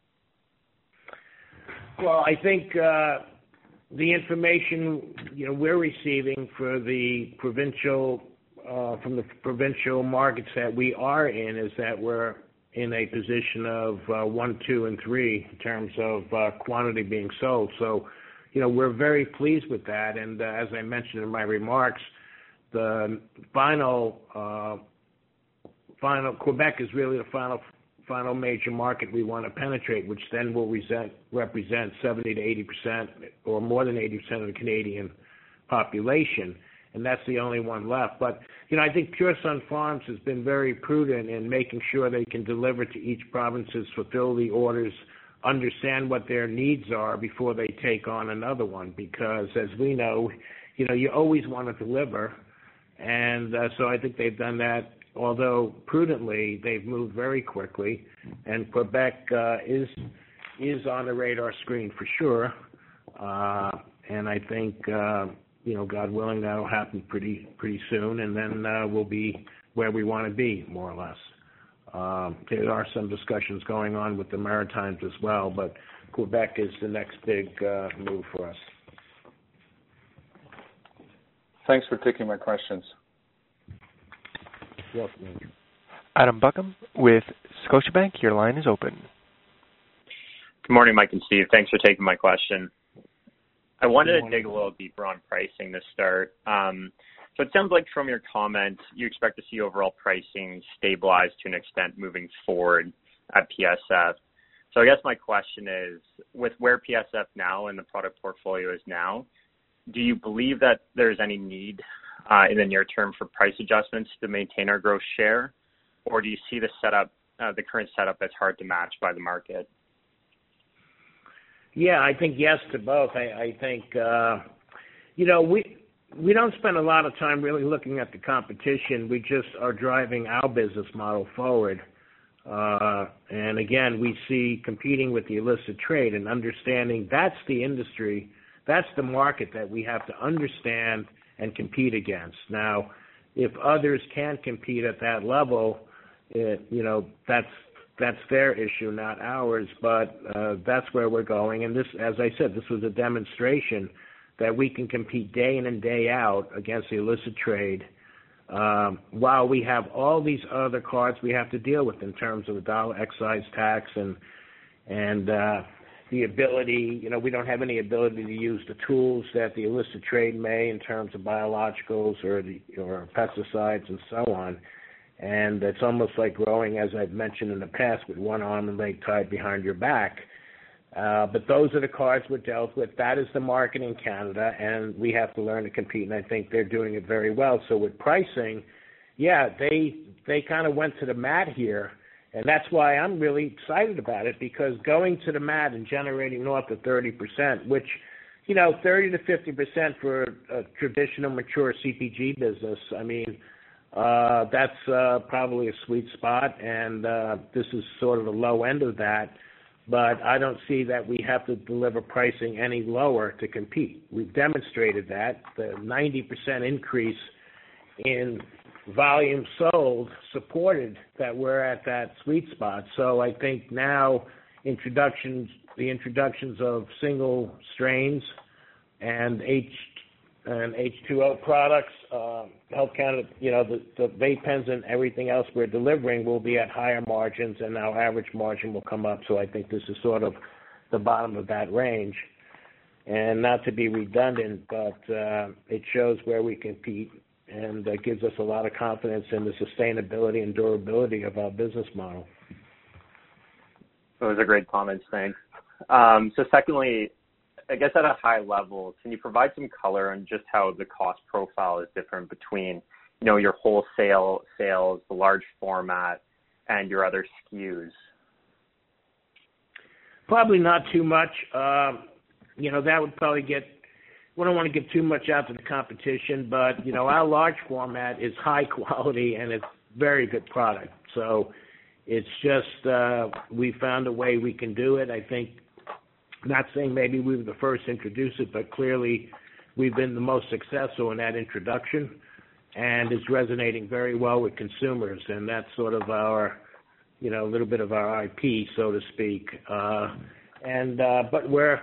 Well, I think the information we're receiving for the provincial from the provincial markets that we are in is that we're in a position of 1, 2, and 3 in terms of quantity being sold. So, we're very pleased with that. And as I mentioned in my remarks, the final Quebec is really the final major market we want to penetrate, which then will represent 70 to 80% or more than 80% of the Canadian population. And that's the only one left. But, I think Pure Sunfarms has been very prudent in making sure they can deliver to each province's fulfill the orders, understand what their needs are before they take on another one. Because, as we know, you always want to deliver. And so I think they've done that. Although prudently, they've moved very quickly. And Quebec is on the radar screen for sure. And I think... God willing, that'll happen pretty soon, and then we'll be where we want to be, more or less. There are some discussions going on with the Maritimes as well, but Quebec is the next big move for us. Thanks for taking my questions. Welcome. Adam Buckham with Scotiabank, your line is open. Good morning, Mike and Steve. Thanks for taking my question. I wanted to dig a little deeper on pricing to start. So it sounds like from your comments, you expect to see overall pricing stabilize to an extent moving forward at PSF. So I guess my question is, with where PSF now and the product portfolio is now, do you believe that there's any need in the near term for price adjustments to maintain our growth share? Or do you see the current setup as hard to match by the market? Yeah, I think yes to both. I think, we don't spend a lot of time really looking at the competition. We just are driving our business model forward. And again, we see competing with the illicit trade and understanding that's the industry, that's the market that we have to understand and compete against. Now, if others can't compete at that level, that's their issue, not ours, but that's where we're going. And this, as I said, this was a demonstration that we can compete day in and day out against the illicit trade while we have all these other cards we have to deal with in terms of the dollar excise tax and the ability, we don't have any ability to use the tools that the illicit trade may in terms of biologicals or pesticides and so on. And it's almost like growing, as I've mentioned in the past, with one arm and leg tied behind your back. But those are the cards we're dealt with. That is the market in Canada, and we have to learn to compete, and I think they're doing it very well. So with pricing, yeah, they kind of went to the mat here, and that's why I'm really excited about it, because going to the mat and generating north of 30%, which, 30 to 50% for a traditional mature CPG business, I mean, that's probably a sweet spot, and this is sort of the low end of that. But I don't see that we have to deliver pricing any lower to compete. We've demonstrated that. The 90% increase in volume sold supported that we're at that sweet spot. So I think now the introductions of single strains and H2O products, Health Canada, the vape pens and everything else we're delivering will be at higher margins, and our average margin will come up. So I think this is sort of the bottom of that range. And not to be redundant, but it shows where we compete, and gives us a lot of confidence in the sustainability and durability of our business model. Those are great comments, thanks. So secondly, I guess at a high level, can you provide some color on just how the cost profile is different between, your wholesale sales, the large format, and your other SKUs? Probably not too much. That would probably we don't want to give too much out to the competition, but, our large format is high quality and it's very good product. So it's just we found a way we can do it. I think, not saying maybe we were the first to introduce it, but clearly we've been the most successful in that introduction, and it's resonating very well with consumers, and that's sort of our, a little bit of our IP, so to speak. But we're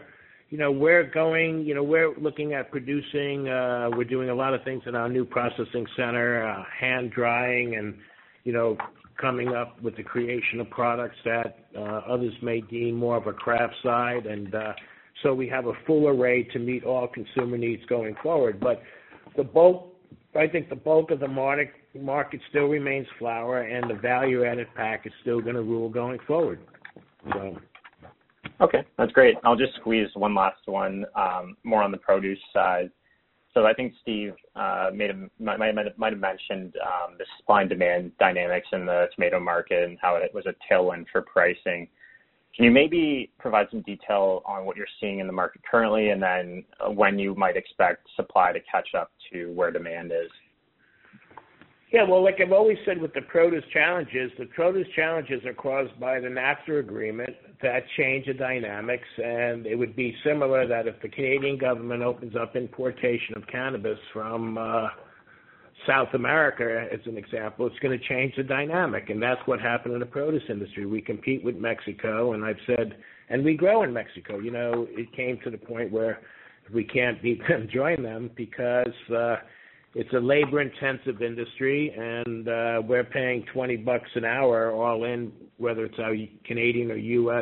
looking at producing, we're doing a lot of things in our new processing center, hand drying and, coming up with the creation of products that others may deem more of a craft side, and so we have a full array to meet all consumer needs going forward. But I think the bulk of the market still remains flour, and the value-added pack is still going to rule going forward. So. Okay, that's great. I'll just squeeze one last one, more on the produce side. So I think Steve might have mentioned the supply and demand dynamics in the tomato market and how it was a tailwind for pricing. Can you maybe provide some detail on what you're seeing in the market currently, and then when you might expect supply to catch up to where demand is? Yeah, well, like I've always said with the produce challenges are caused by the NAFTA agreement that change the dynamics, and it would be similar that if the Canadian government opens up importation of cannabis from South America, as an example, it's going to change the dynamic, and that's what happened in the produce industry. We compete with Mexico, and I've said, and we grow in Mexico. You know, it came to the point where if we can't beat them, join them, because it's a labor-intensive industry, and we're paying $20 an hour all in, whether it's our Canadian or U.S.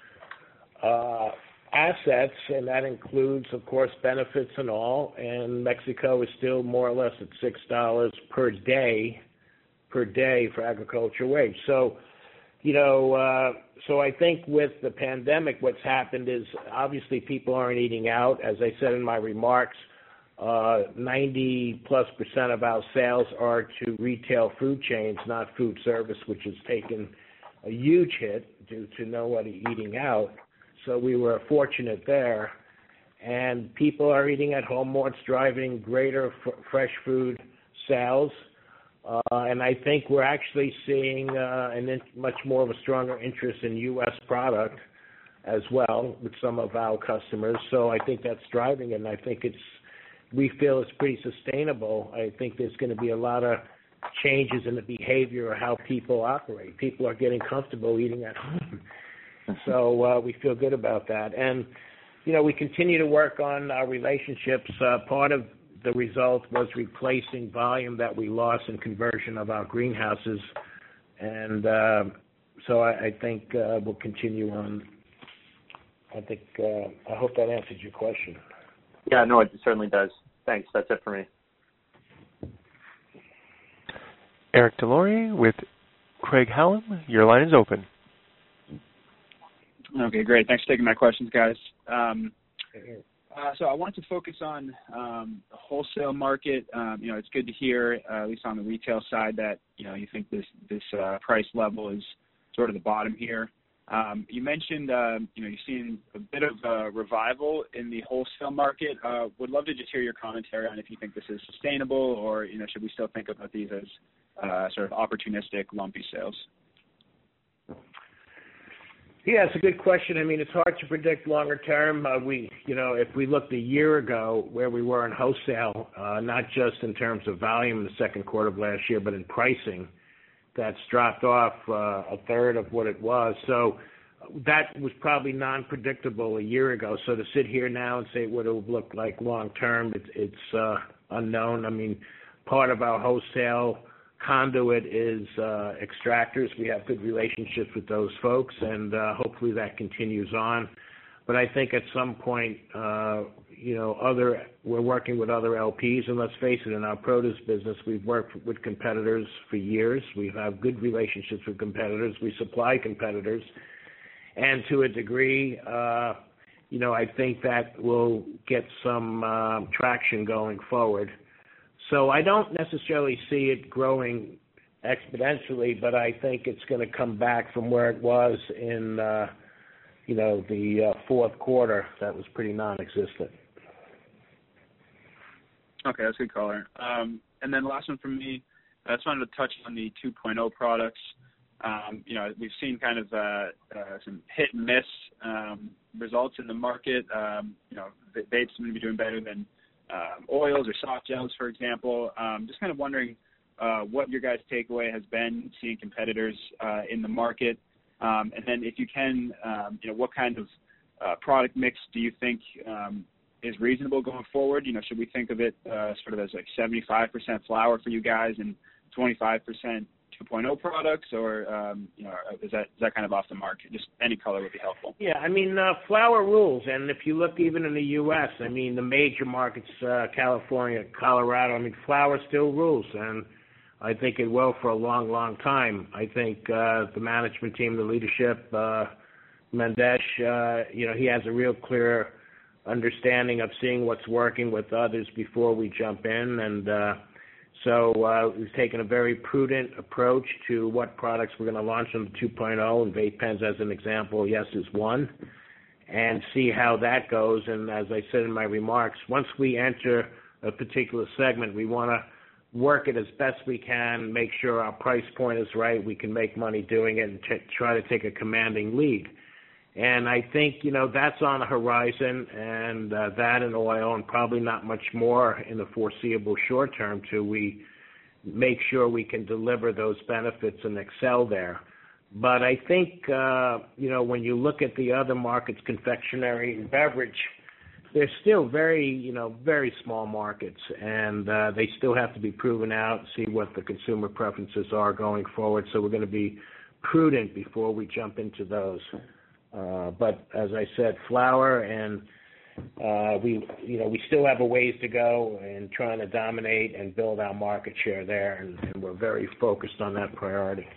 assets, and that includes, of course, benefits and all. And Mexico is still more or less at $6 per day for agricultural wage. So, you know, so I think with the pandemic, what's happened is obviously people aren't eating out. As I said in my remarks, 90+% of our sales are to retail food chains, not food service, which has taken a huge hit due to nobody eating out. So we were fortunate there. And people are eating at home more. It's driving greater fresh food sales. And I think we're actually seeing much more of a stronger interest in U.S. product as well with some of our customers. So I think that's driving it, and I think we feel it's pretty sustainable. I think there's going to be a lot of changes in the behavior of how people operate. People are getting comfortable eating at home. So we feel good about that. And, you know, we continue to work on our relationships. Part of the result was replacing volume that we lost in conversion of our greenhouses. And so I think we'll continue on. I hope that answered your question. Yeah, no, it certainly does. Thanks. That's it for me. Eric Deslauriers with Craig-Hallum, your line is open. Okay, great. Thanks for taking my questions, guys. So I wanted to focus on the wholesale market. You know, it's good to hear, at least on the retail side, that you think this price level is sort of the bottom here. You mentioned you're seeing a bit of a revival in the wholesale market. Would love to just hear your commentary on if you think this is sustainable, or should we still think about these as sort of opportunistic, lumpy sales? Yeah, it's a good question. I mean, it's hard to predict longer term. If we looked a year ago where we were in wholesale, not just in terms of volume in the second quarter of last year, but in pricing, that's dropped off a third of what it was. So that was probably non-predictable a year ago. So to sit here now and say what it would look like long term, it's unknown. I mean, part of our wholesale conduit is extractors. We have good relationships with those folks, and hopefully that continues on. But I think at some point, we're working with other LPs, and let's face it, in our produce business, we've worked with competitors for years. We have good relationships with competitors. We supply competitors, and to a degree, I think that will get some traction going forward. So I don't necessarily see it growing exponentially, but I think it's going to come back from where it was in, the fourth quarter. That was pretty non-existent. Okay, that's a good color. And then last one from me, I just wanted to touch on the 2.0 products. We've seen kind of some hit and miss results in the market. Vapes seem to be doing better than oils or soft gels, for example. Just kind of wondering what your guys' takeaway has been seeing competitors in the market. And then if you can, what kind of product mix do you think is reasonable going forward? Should we think of it sort of as like 75% flour for you guys and 25% 2.0 products, or is that kind of off the mark? Just any color would be helpful. Yeah, I mean, flower rules, and if you look even in the U.S., I mean, the major markets, California, Colorado, I mean, flower still rules, and I think it will for a long, long time. I think the management team, the leadership, Mandesh, he has a real clear understanding of seeing what's working with others before we jump in, and so we've taken a very prudent approach to what products we're going to launch on the 2.0, and vape pens as an example, yes, is one, and see how that goes. And as I said in my remarks, once we enter a particular segment, we want to work it as best we can, make sure our price point is right, we can make money doing it, and try to take a commanding lead. And I think, that's on the horizon, and that and oil, and probably not much more in the foreseeable short term till we make sure we can deliver those benefits and excel there. But I think, when you look at the other markets, confectionery and beverage, they're still very, very small markets, and they still have to be proven out, see what the consumer preferences are going forward. So we're going to be prudent before we jump into those. But as I said, flower, and we still have a ways to go in trying to dominate and build our market share there, and we're very focused on that priority.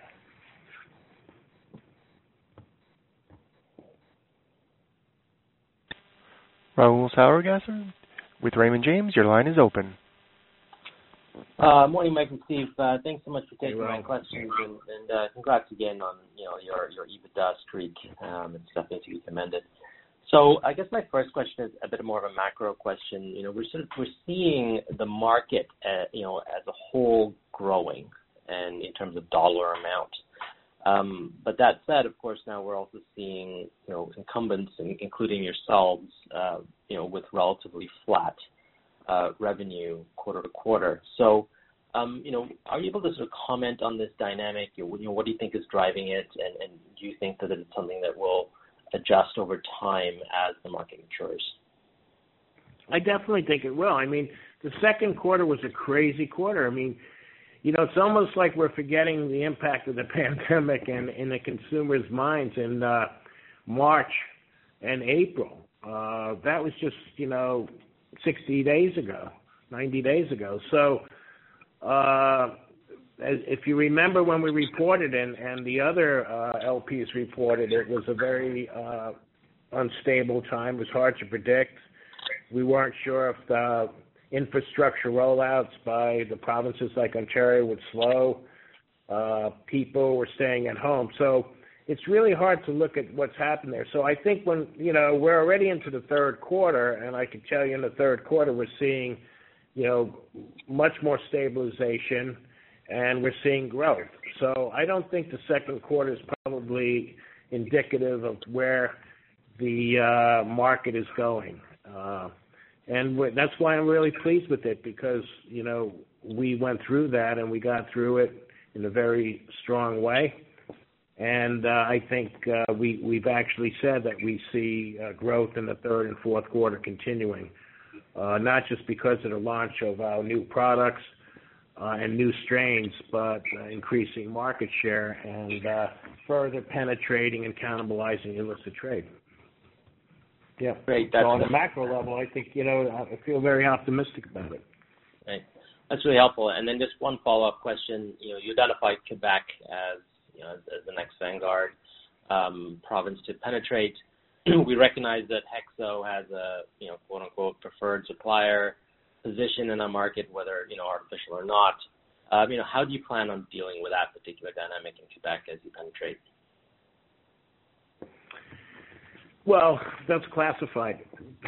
Rahul Sarugaser with Raymond James, your line is open. Morning, Mike and Steve. Thanks so much for taking my questions, and congrats again on your EBITDA streak. It's definitely to be commended. So I guess my first question is a bit more of a macro question. We're seeing the market, as a whole growing, and in terms of dollar amount. But that said, of course, now we're also seeing incumbents, including yourselves, with relatively flat revenue quarter to quarter. So, are you able to sort of comment on this dynamic? What do you think is driving it, and do you think that it's something that will adjust over time as the market matures? I definitely think it will. I mean, the second quarter was a crazy quarter. I mean, it's almost like we're forgetting the impact of the pandemic and in the consumers' minds in March and April. That was just, 60 days ago, 90 days ago. So if you remember when we reported and the other LPs reported, it was a very unstable time. It was hard to predict. We weren't sure if the infrastructure rollouts by the provinces like Ontario would slow. People were staying at home. So it's really hard to look at what's happened there. So I think when, we're already into the third quarter, and I can tell you in the third quarter we're seeing, much more stabilization, and we're seeing growth. So I don't think the second quarter is probably indicative of where the market is going. And that's why I'm really pleased with it, because, we went through that and we got through it in a very strong way. And I think we've actually said that we see growth in the third and fourth quarter continuing, not just because of the launch of our new products and new strains, but increasing market share and further penetrating and cannibalizing illicit trade. Yeah. Great. So on the macro level, I think, I feel very optimistic about it. Right. That's really helpful. And then just one follow-up question. You identified Quebec as the next vanguard province to penetrate. We recognize that HEXO has a quote-unquote preferred supplier position in the market, whether artificial or not. How do you plan on dealing with that particular dynamic in Quebec as you penetrate? Well, that's classified.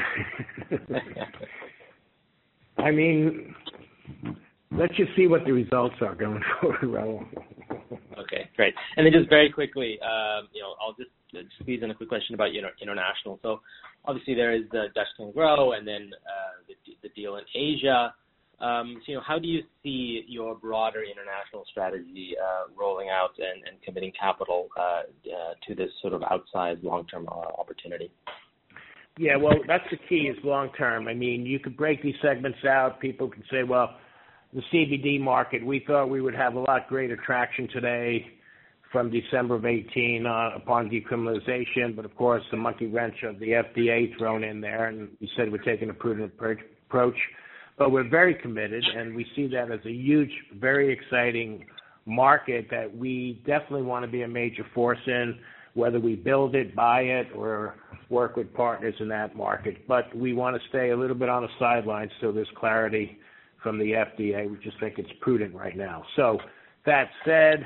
I mean, let's just see what the results are going forward, Rahul. Okay, great. And then just very quickly, I'll just squeeze in a quick question about international. So obviously there is the Dutch Can Grow, and then the deal in Asia. So how do you see your broader international strategy rolling out and committing capital to this sort of outsized long-term opportunity? Yeah, well, that's the key, is long-term. I mean, you could break these segments out. People can say, well, the CBD market, we thought we would have a lot greater traction today from December of 18 upon decriminalization, but of course the monkey wrench of the FDA thrown in there, and we said we're taking a prudent approach. But we're very committed, and we see that as a huge, very exciting market that we definitely want to be a major force in, whether we build it, buy it, or work with partners in that market. But we want to stay a little bit on the sidelines till there's clarity from the FDA. We just think it's prudent right now. So that said,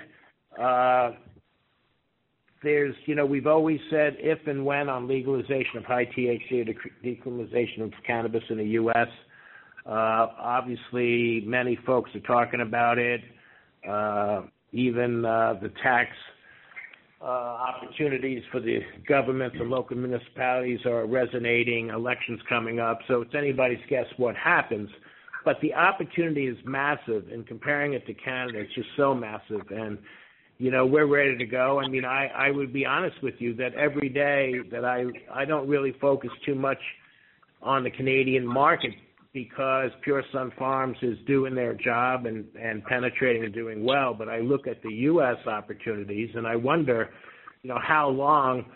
we've always said if and when on legalization of high THC or decriminalization of cannabis in the U.S., obviously many folks are talking about it. Even the tax opportunities for the governments and local municipalities are resonating, elections coming up, so it's anybody's guess what happens. But the opportunity is massive, and comparing it to Canada, it's just so massive, and we're ready to go. I mean, I would be honest with you that every day that I don't really focus too much on the Canadian market because Pure Sunfarms is doing their job and penetrating and doing well. But I look at the U.S. opportunities, and I wonder, how long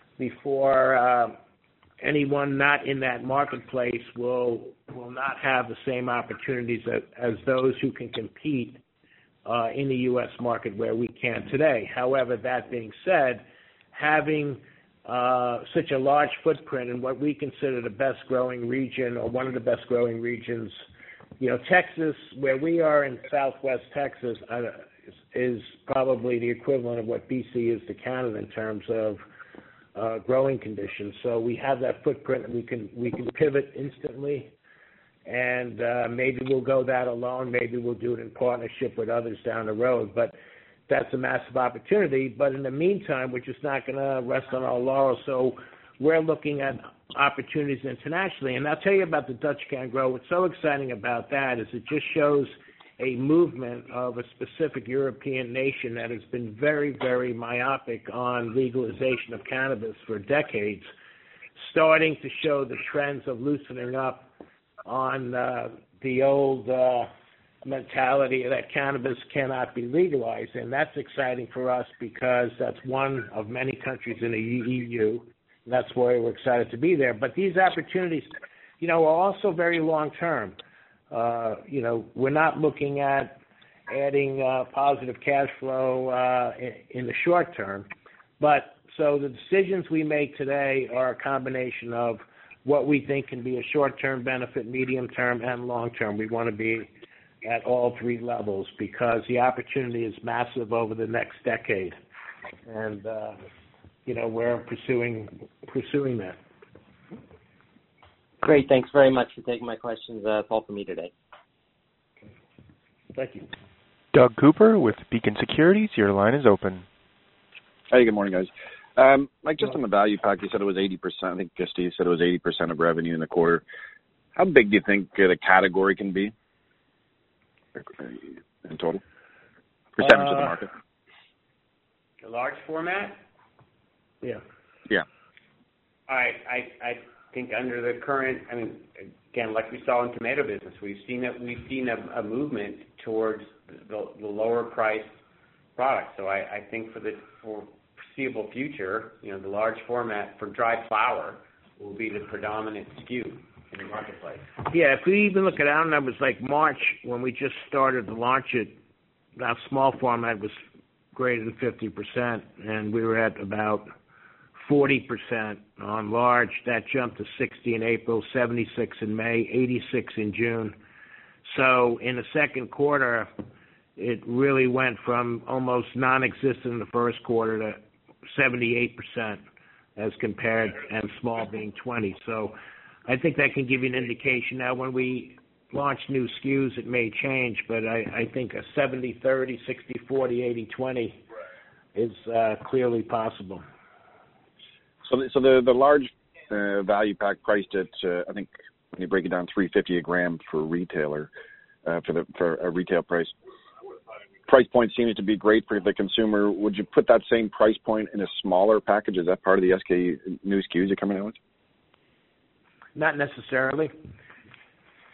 before anyone not in that marketplace will not have the same opportunities as those who can compete in the U.S. market where we can today. However, that being said, having such a large footprint in what we consider the best growing region or one of the best growing regions, Texas, where we are in Southwest Texas, is probably the equivalent of what BC is to Canada in terms of growing conditions. So we have that footprint, and we can pivot instantly. And maybe we'll go that alone. Maybe we'll do it in partnership with others down the road. But that's a massive opportunity. But in the meantime, we're just not going to rest on our laurels. So we're looking at opportunities internationally. And I'll tell you about the Dutch Can Grow. What's so exciting about that is it just shows a movement of a specific European nation that has been very, very myopic on legalization of cannabis for decades, starting to show the trends of loosening up on the old mentality that cannabis cannot be legalized. And that's exciting for us because that's one of many countries in the EU. And that's why we're excited to be there. But these opportunities, are also very long-term. We're not looking at adding positive cash flow in the short term. But so the decisions we make today are a combination of what we think can be a short-term benefit, medium-term, and long-term. We want to be at all three levels because the opportunity is massive over the next decade. And, we're pursuing that. Great. Thanks very much for taking my questions. That's all for me today. Thank you. Doug Cooper with Beacon Securities, your line is open. Hey, good morning, guys. Mike, just on the value pack, you said it was 80%. I think Steve said it was 80% of revenue in the quarter. How big do you think the category can be in total? Percentage of the market? The large format? Yeah. Yeah. I think under the current, again, like we saw in tomato business, we've seen a movement towards the lower priced products. So I think for foreseeable future, the large format for dried flower will be the predominant SKU in the marketplace. Yeah, if we even look at our numbers, like March, when we just started to launch it, that small format was greater than 50%, and we were at about 40% on large. That jumped to 60 in April, 76 in May, 86 in June. So in the second quarter, it really went from almost non-existent in the first quarter to 78% as compared, and small being 20. So I think that can give you an indication. Now, when we launch new SKUs, it may change, but I think a 70-30, 60-40, 80-20 is clearly possible. So the large value pack priced at, I think when you break it down, $3.50 a gram for retailer, for a retail price. Price point seems to be great for the consumer. Would you put that same price point in a smaller package? Is that part of the SKU new SKUs you're coming out with? Not necessarily.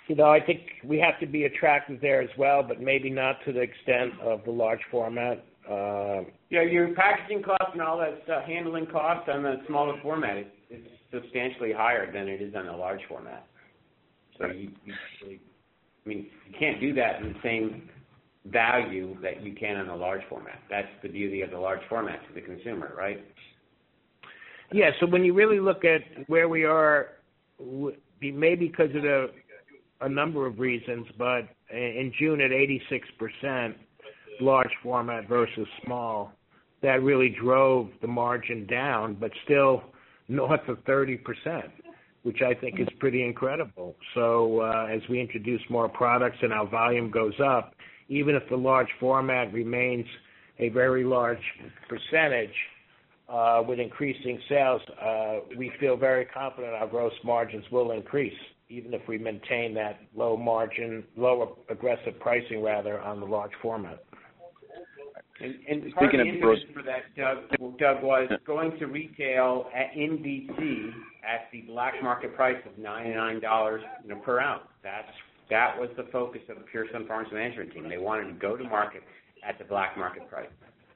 I think we have to be attractive there as well, but maybe not to the extent of the large format. Your packaging costs and all that stuff, handling costs on the smaller format is substantially higher than it is on the large format. So you can't do that in the same value that you can in the large format. That's the beauty of the large format to the consumer, right? Yeah, so when you really look at where we are, maybe because of a number of reasons, but in June at 86% large format versus small, that really drove the margin down, but still north of 30%, which I think is pretty incredible. So as we introduce more products and our volume goes up, even if the large format remains a very large percentage with increasing sales, we feel very confident our gross margins will increase, even if we maintain that lower aggressive pricing rather on the large format. And speaking of gross for that, Doug, was going to retail in BC at the black market price of $99 per ounce. That was the focus of the Pure Sunfarms management team. They wanted to go to market at the black market price.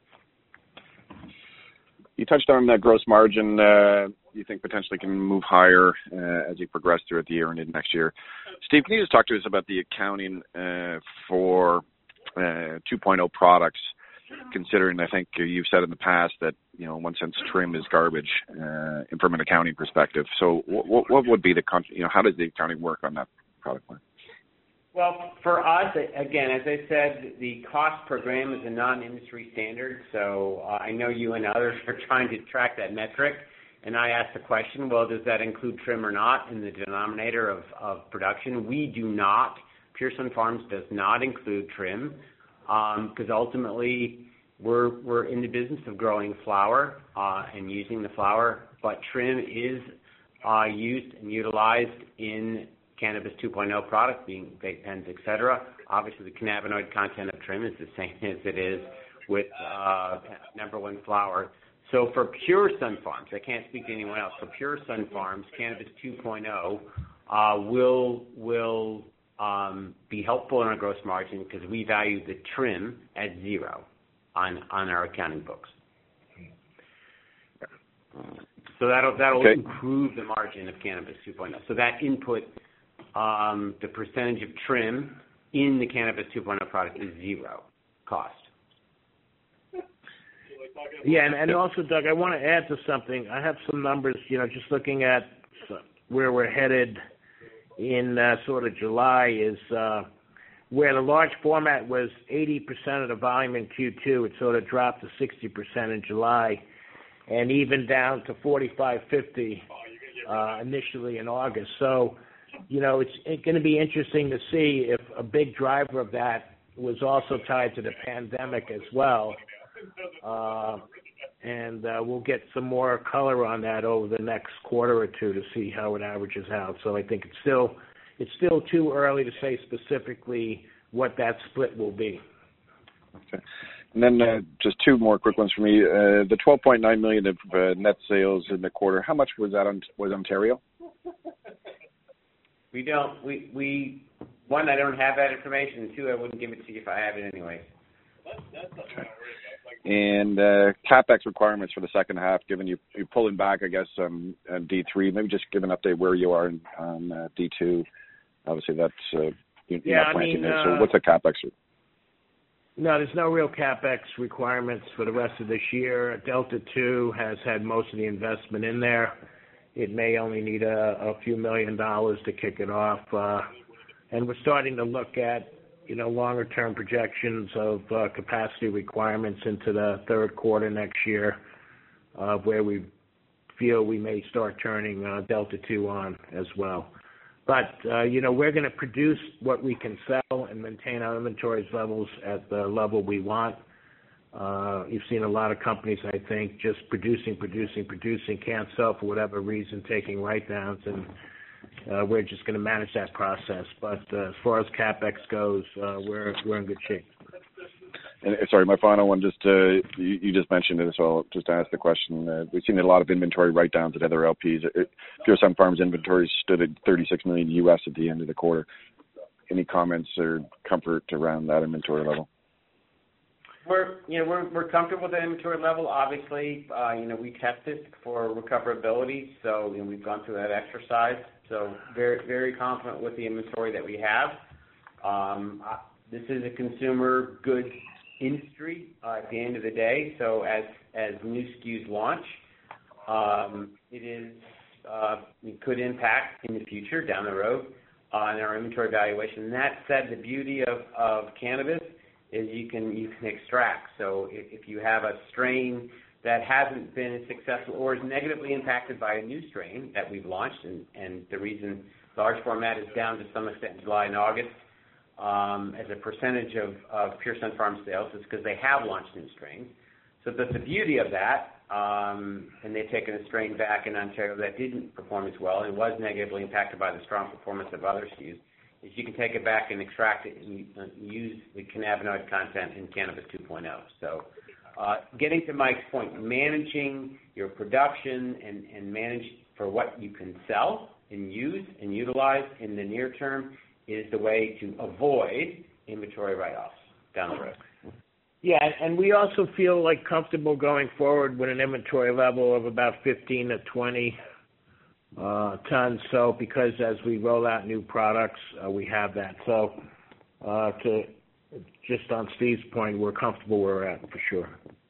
You touched on that gross margin. You think potentially can move higher as you progress throughout the year and into next year. Steve, can you just talk to us about the accounting for 2.0 products? Considering, I think you've said in the past that, in one sense, trim is garbage from an accounting perspective. So what would be how does the accounting work on that product line? Well, for us, again, as I said, the cost per gram is a non-industry standard. So I know you and others are trying to track that metric. And I asked the question, well, does that include trim or not in the denominator of production? We do not. Pure Sunfarms does not include trim. Because ultimately we're in the business of growing flower and using the flower, but trim is used and utilized in Cannabis 2.0 products, being vape pens, etc. Obviously, the cannabinoid content of trim is the same as it is with number one flower. So for Pure Sunfarms, I can't speak to anyone else. For Pure Sunfarms, Cannabis 2.0 will be helpful in our gross margin because we value the trim at zero on our accounting books. So that'll improve the margin of Cannabis 2.0. So that input, the percentage of trim in the Cannabis 2.0 product is zero cost. Yeah, and also, Doug, I want to add to something. I have some numbers, just looking at where we're headed in sort of July is where the large format was 80% of the volume in Q2. It sort of dropped to 60% in July, and even down to 45-50 initially in August. So, it's going to be interesting to see if a big driver of that was also tied to the pandemic as well. And we'll get some more color on that over the next quarter or two to see how it averages out. So I think it's still too early to say specifically what that split will be. Okay. And then just two more quick ones for me. The $12.9 million of net sales in the quarter, how much was that was Ontario? We don't. One, I don't have that information. And two, I wouldn't give it to you if I have it anyway. Okay. And CapEx requirements for the second half, given you're pulling back, I guess, on D3. Maybe just give an update where you are on D2. Obviously, that's not planting it. So what's the CapEx? No, there's no real CapEx requirements for the rest of this year. Delta 2 has had most of the investment in there. It may only need a few $1 million to kick it off. And we're starting to look at longer-term projections of capacity requirements into the third quarter next year, where we feel we may start turning Delta 2 on as well. But, we're going to produce what we can sell and maintain our inventories levels at the level we want. You've seen a lot of companies, I think, just producing, can't sell for whatever reason, taking write-downs, and we're just going to manage that process. But as far as CapEx goes, we're in good shape. And sorry, my final one, just you just mentioned it, so I'll just ask the question. We've seen a lot of inventory write-downs at other LPs. Pure Sunfarms inventory stood at $36 million US at the end of the quarter. any comments or comfort around that inventory level? We're comfortable with the inventory level. Obviously, we test it for recoverability, so we've gone through that exercise. So very, very confident with the inventory that we have. This is a consumer goods industry at the end of the day. So as new SKUs launch, it could impact in the future down the road on our inventory valuation. And that said, the beauty of cannabis is you can extract. So if you have a strain that hasn't been successful or is negatively impacted by a new strain that we've launched, and the reason large format is down to some extent in July and August as a percentage of Pure Sunfarms sales is because they have launched new strains. So that's the beauty of that, and they've taken a strain back in Ontario that didn't perform as well and was negatively impacted by the strong performance of other SKUs, is you can take it back and extract it and use the cannabinoid content in Cannabis 2.0. So getting to Mike's point, managing your production and manage for what you can sell and use and utilize in the near term is the way to avoid inventory write-offs down the road. Yeah, and we also feel like comfortable going forward with an inventory level of about 15 to 20 tons. So because as we roll out new products, we have that. So just on Steve's point, we're comfortable where we're at for sure.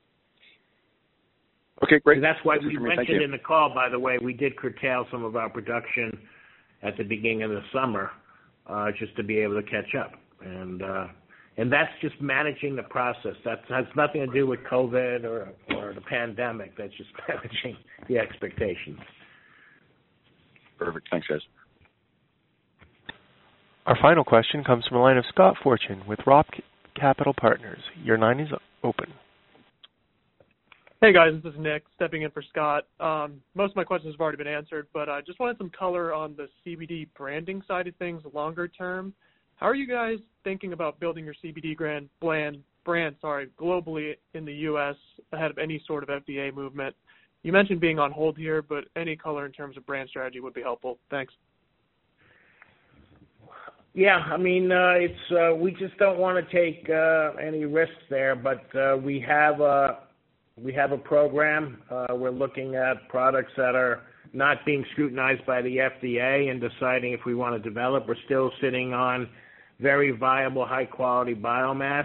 Okay, great. And that's why we mentioned in the call, by the way, we did curtail some of our production at the beginning of the summer just to be able to catch up. And that's just managing the process. That has nothing to do with COVID or the pandemic. That's just managing the expectations. Perfect. Thanks, guys. Our final question comes from the line of Scott Fortune with Roth Capital Partners. Your line is open. Hey guys, this is Nick stepping in for Scott. Most of my questions have already been answered, but I just wanted some color on the CBD branding side of things longer term. How are you guys thinking about building your CBD brand globally in the U.S. ahead of any sort of FDA movement? You mentioned being on hold here, but any color in terms of brand strategy would be helpful. Thanks. Yeah, I mean, we just don't want to take any risks there, but we have a program. We're looking at products that are not being scrutinized by the FDA and deciding if we want to develop. We're still sitting on very viable, high-quality biomass.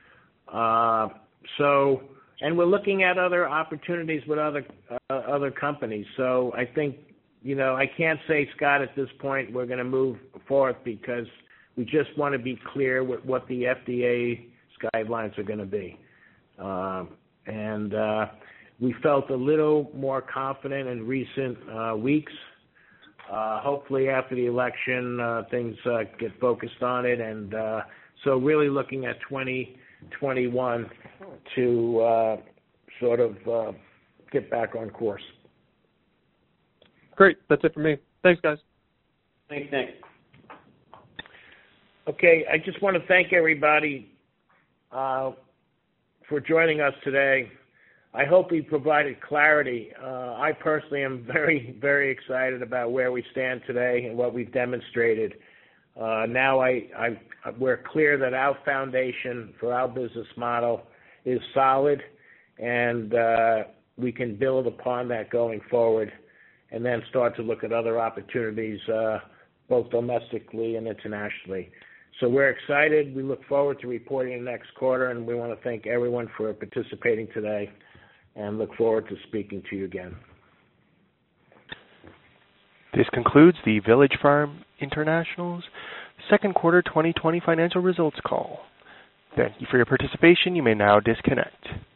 And we're looking at other opportunities with other companies. So I think, I can't say, Scott, at this point we're going to move forward because we just want to be clear with what the FDA's guidelines are going to be. And we felt a little more confident in recent weeks. Hopefully after the election, things get focused on it. And so really looking at 2021 to sort of get back on course. Great. That's it for me. Thanks, guys. Thanks, Nick. Okay, I just want to thank everybody for joining us today. I hope we provided clarity. I personally am very, very excited about where we stand today and what we've demonstrated. Now we're clear that our foundation for our business model is solid, and we can build upon that going forward and then start to look at other opportunities both domestically and internationally. So we're excited. We look forward to reporting next quarter, and we want to thank everyone for participating today and look forward to speaking to you again. This concludes the Village Farms International's second quarter 2020 financial results call. Thank you for your participation. You may now disconnect.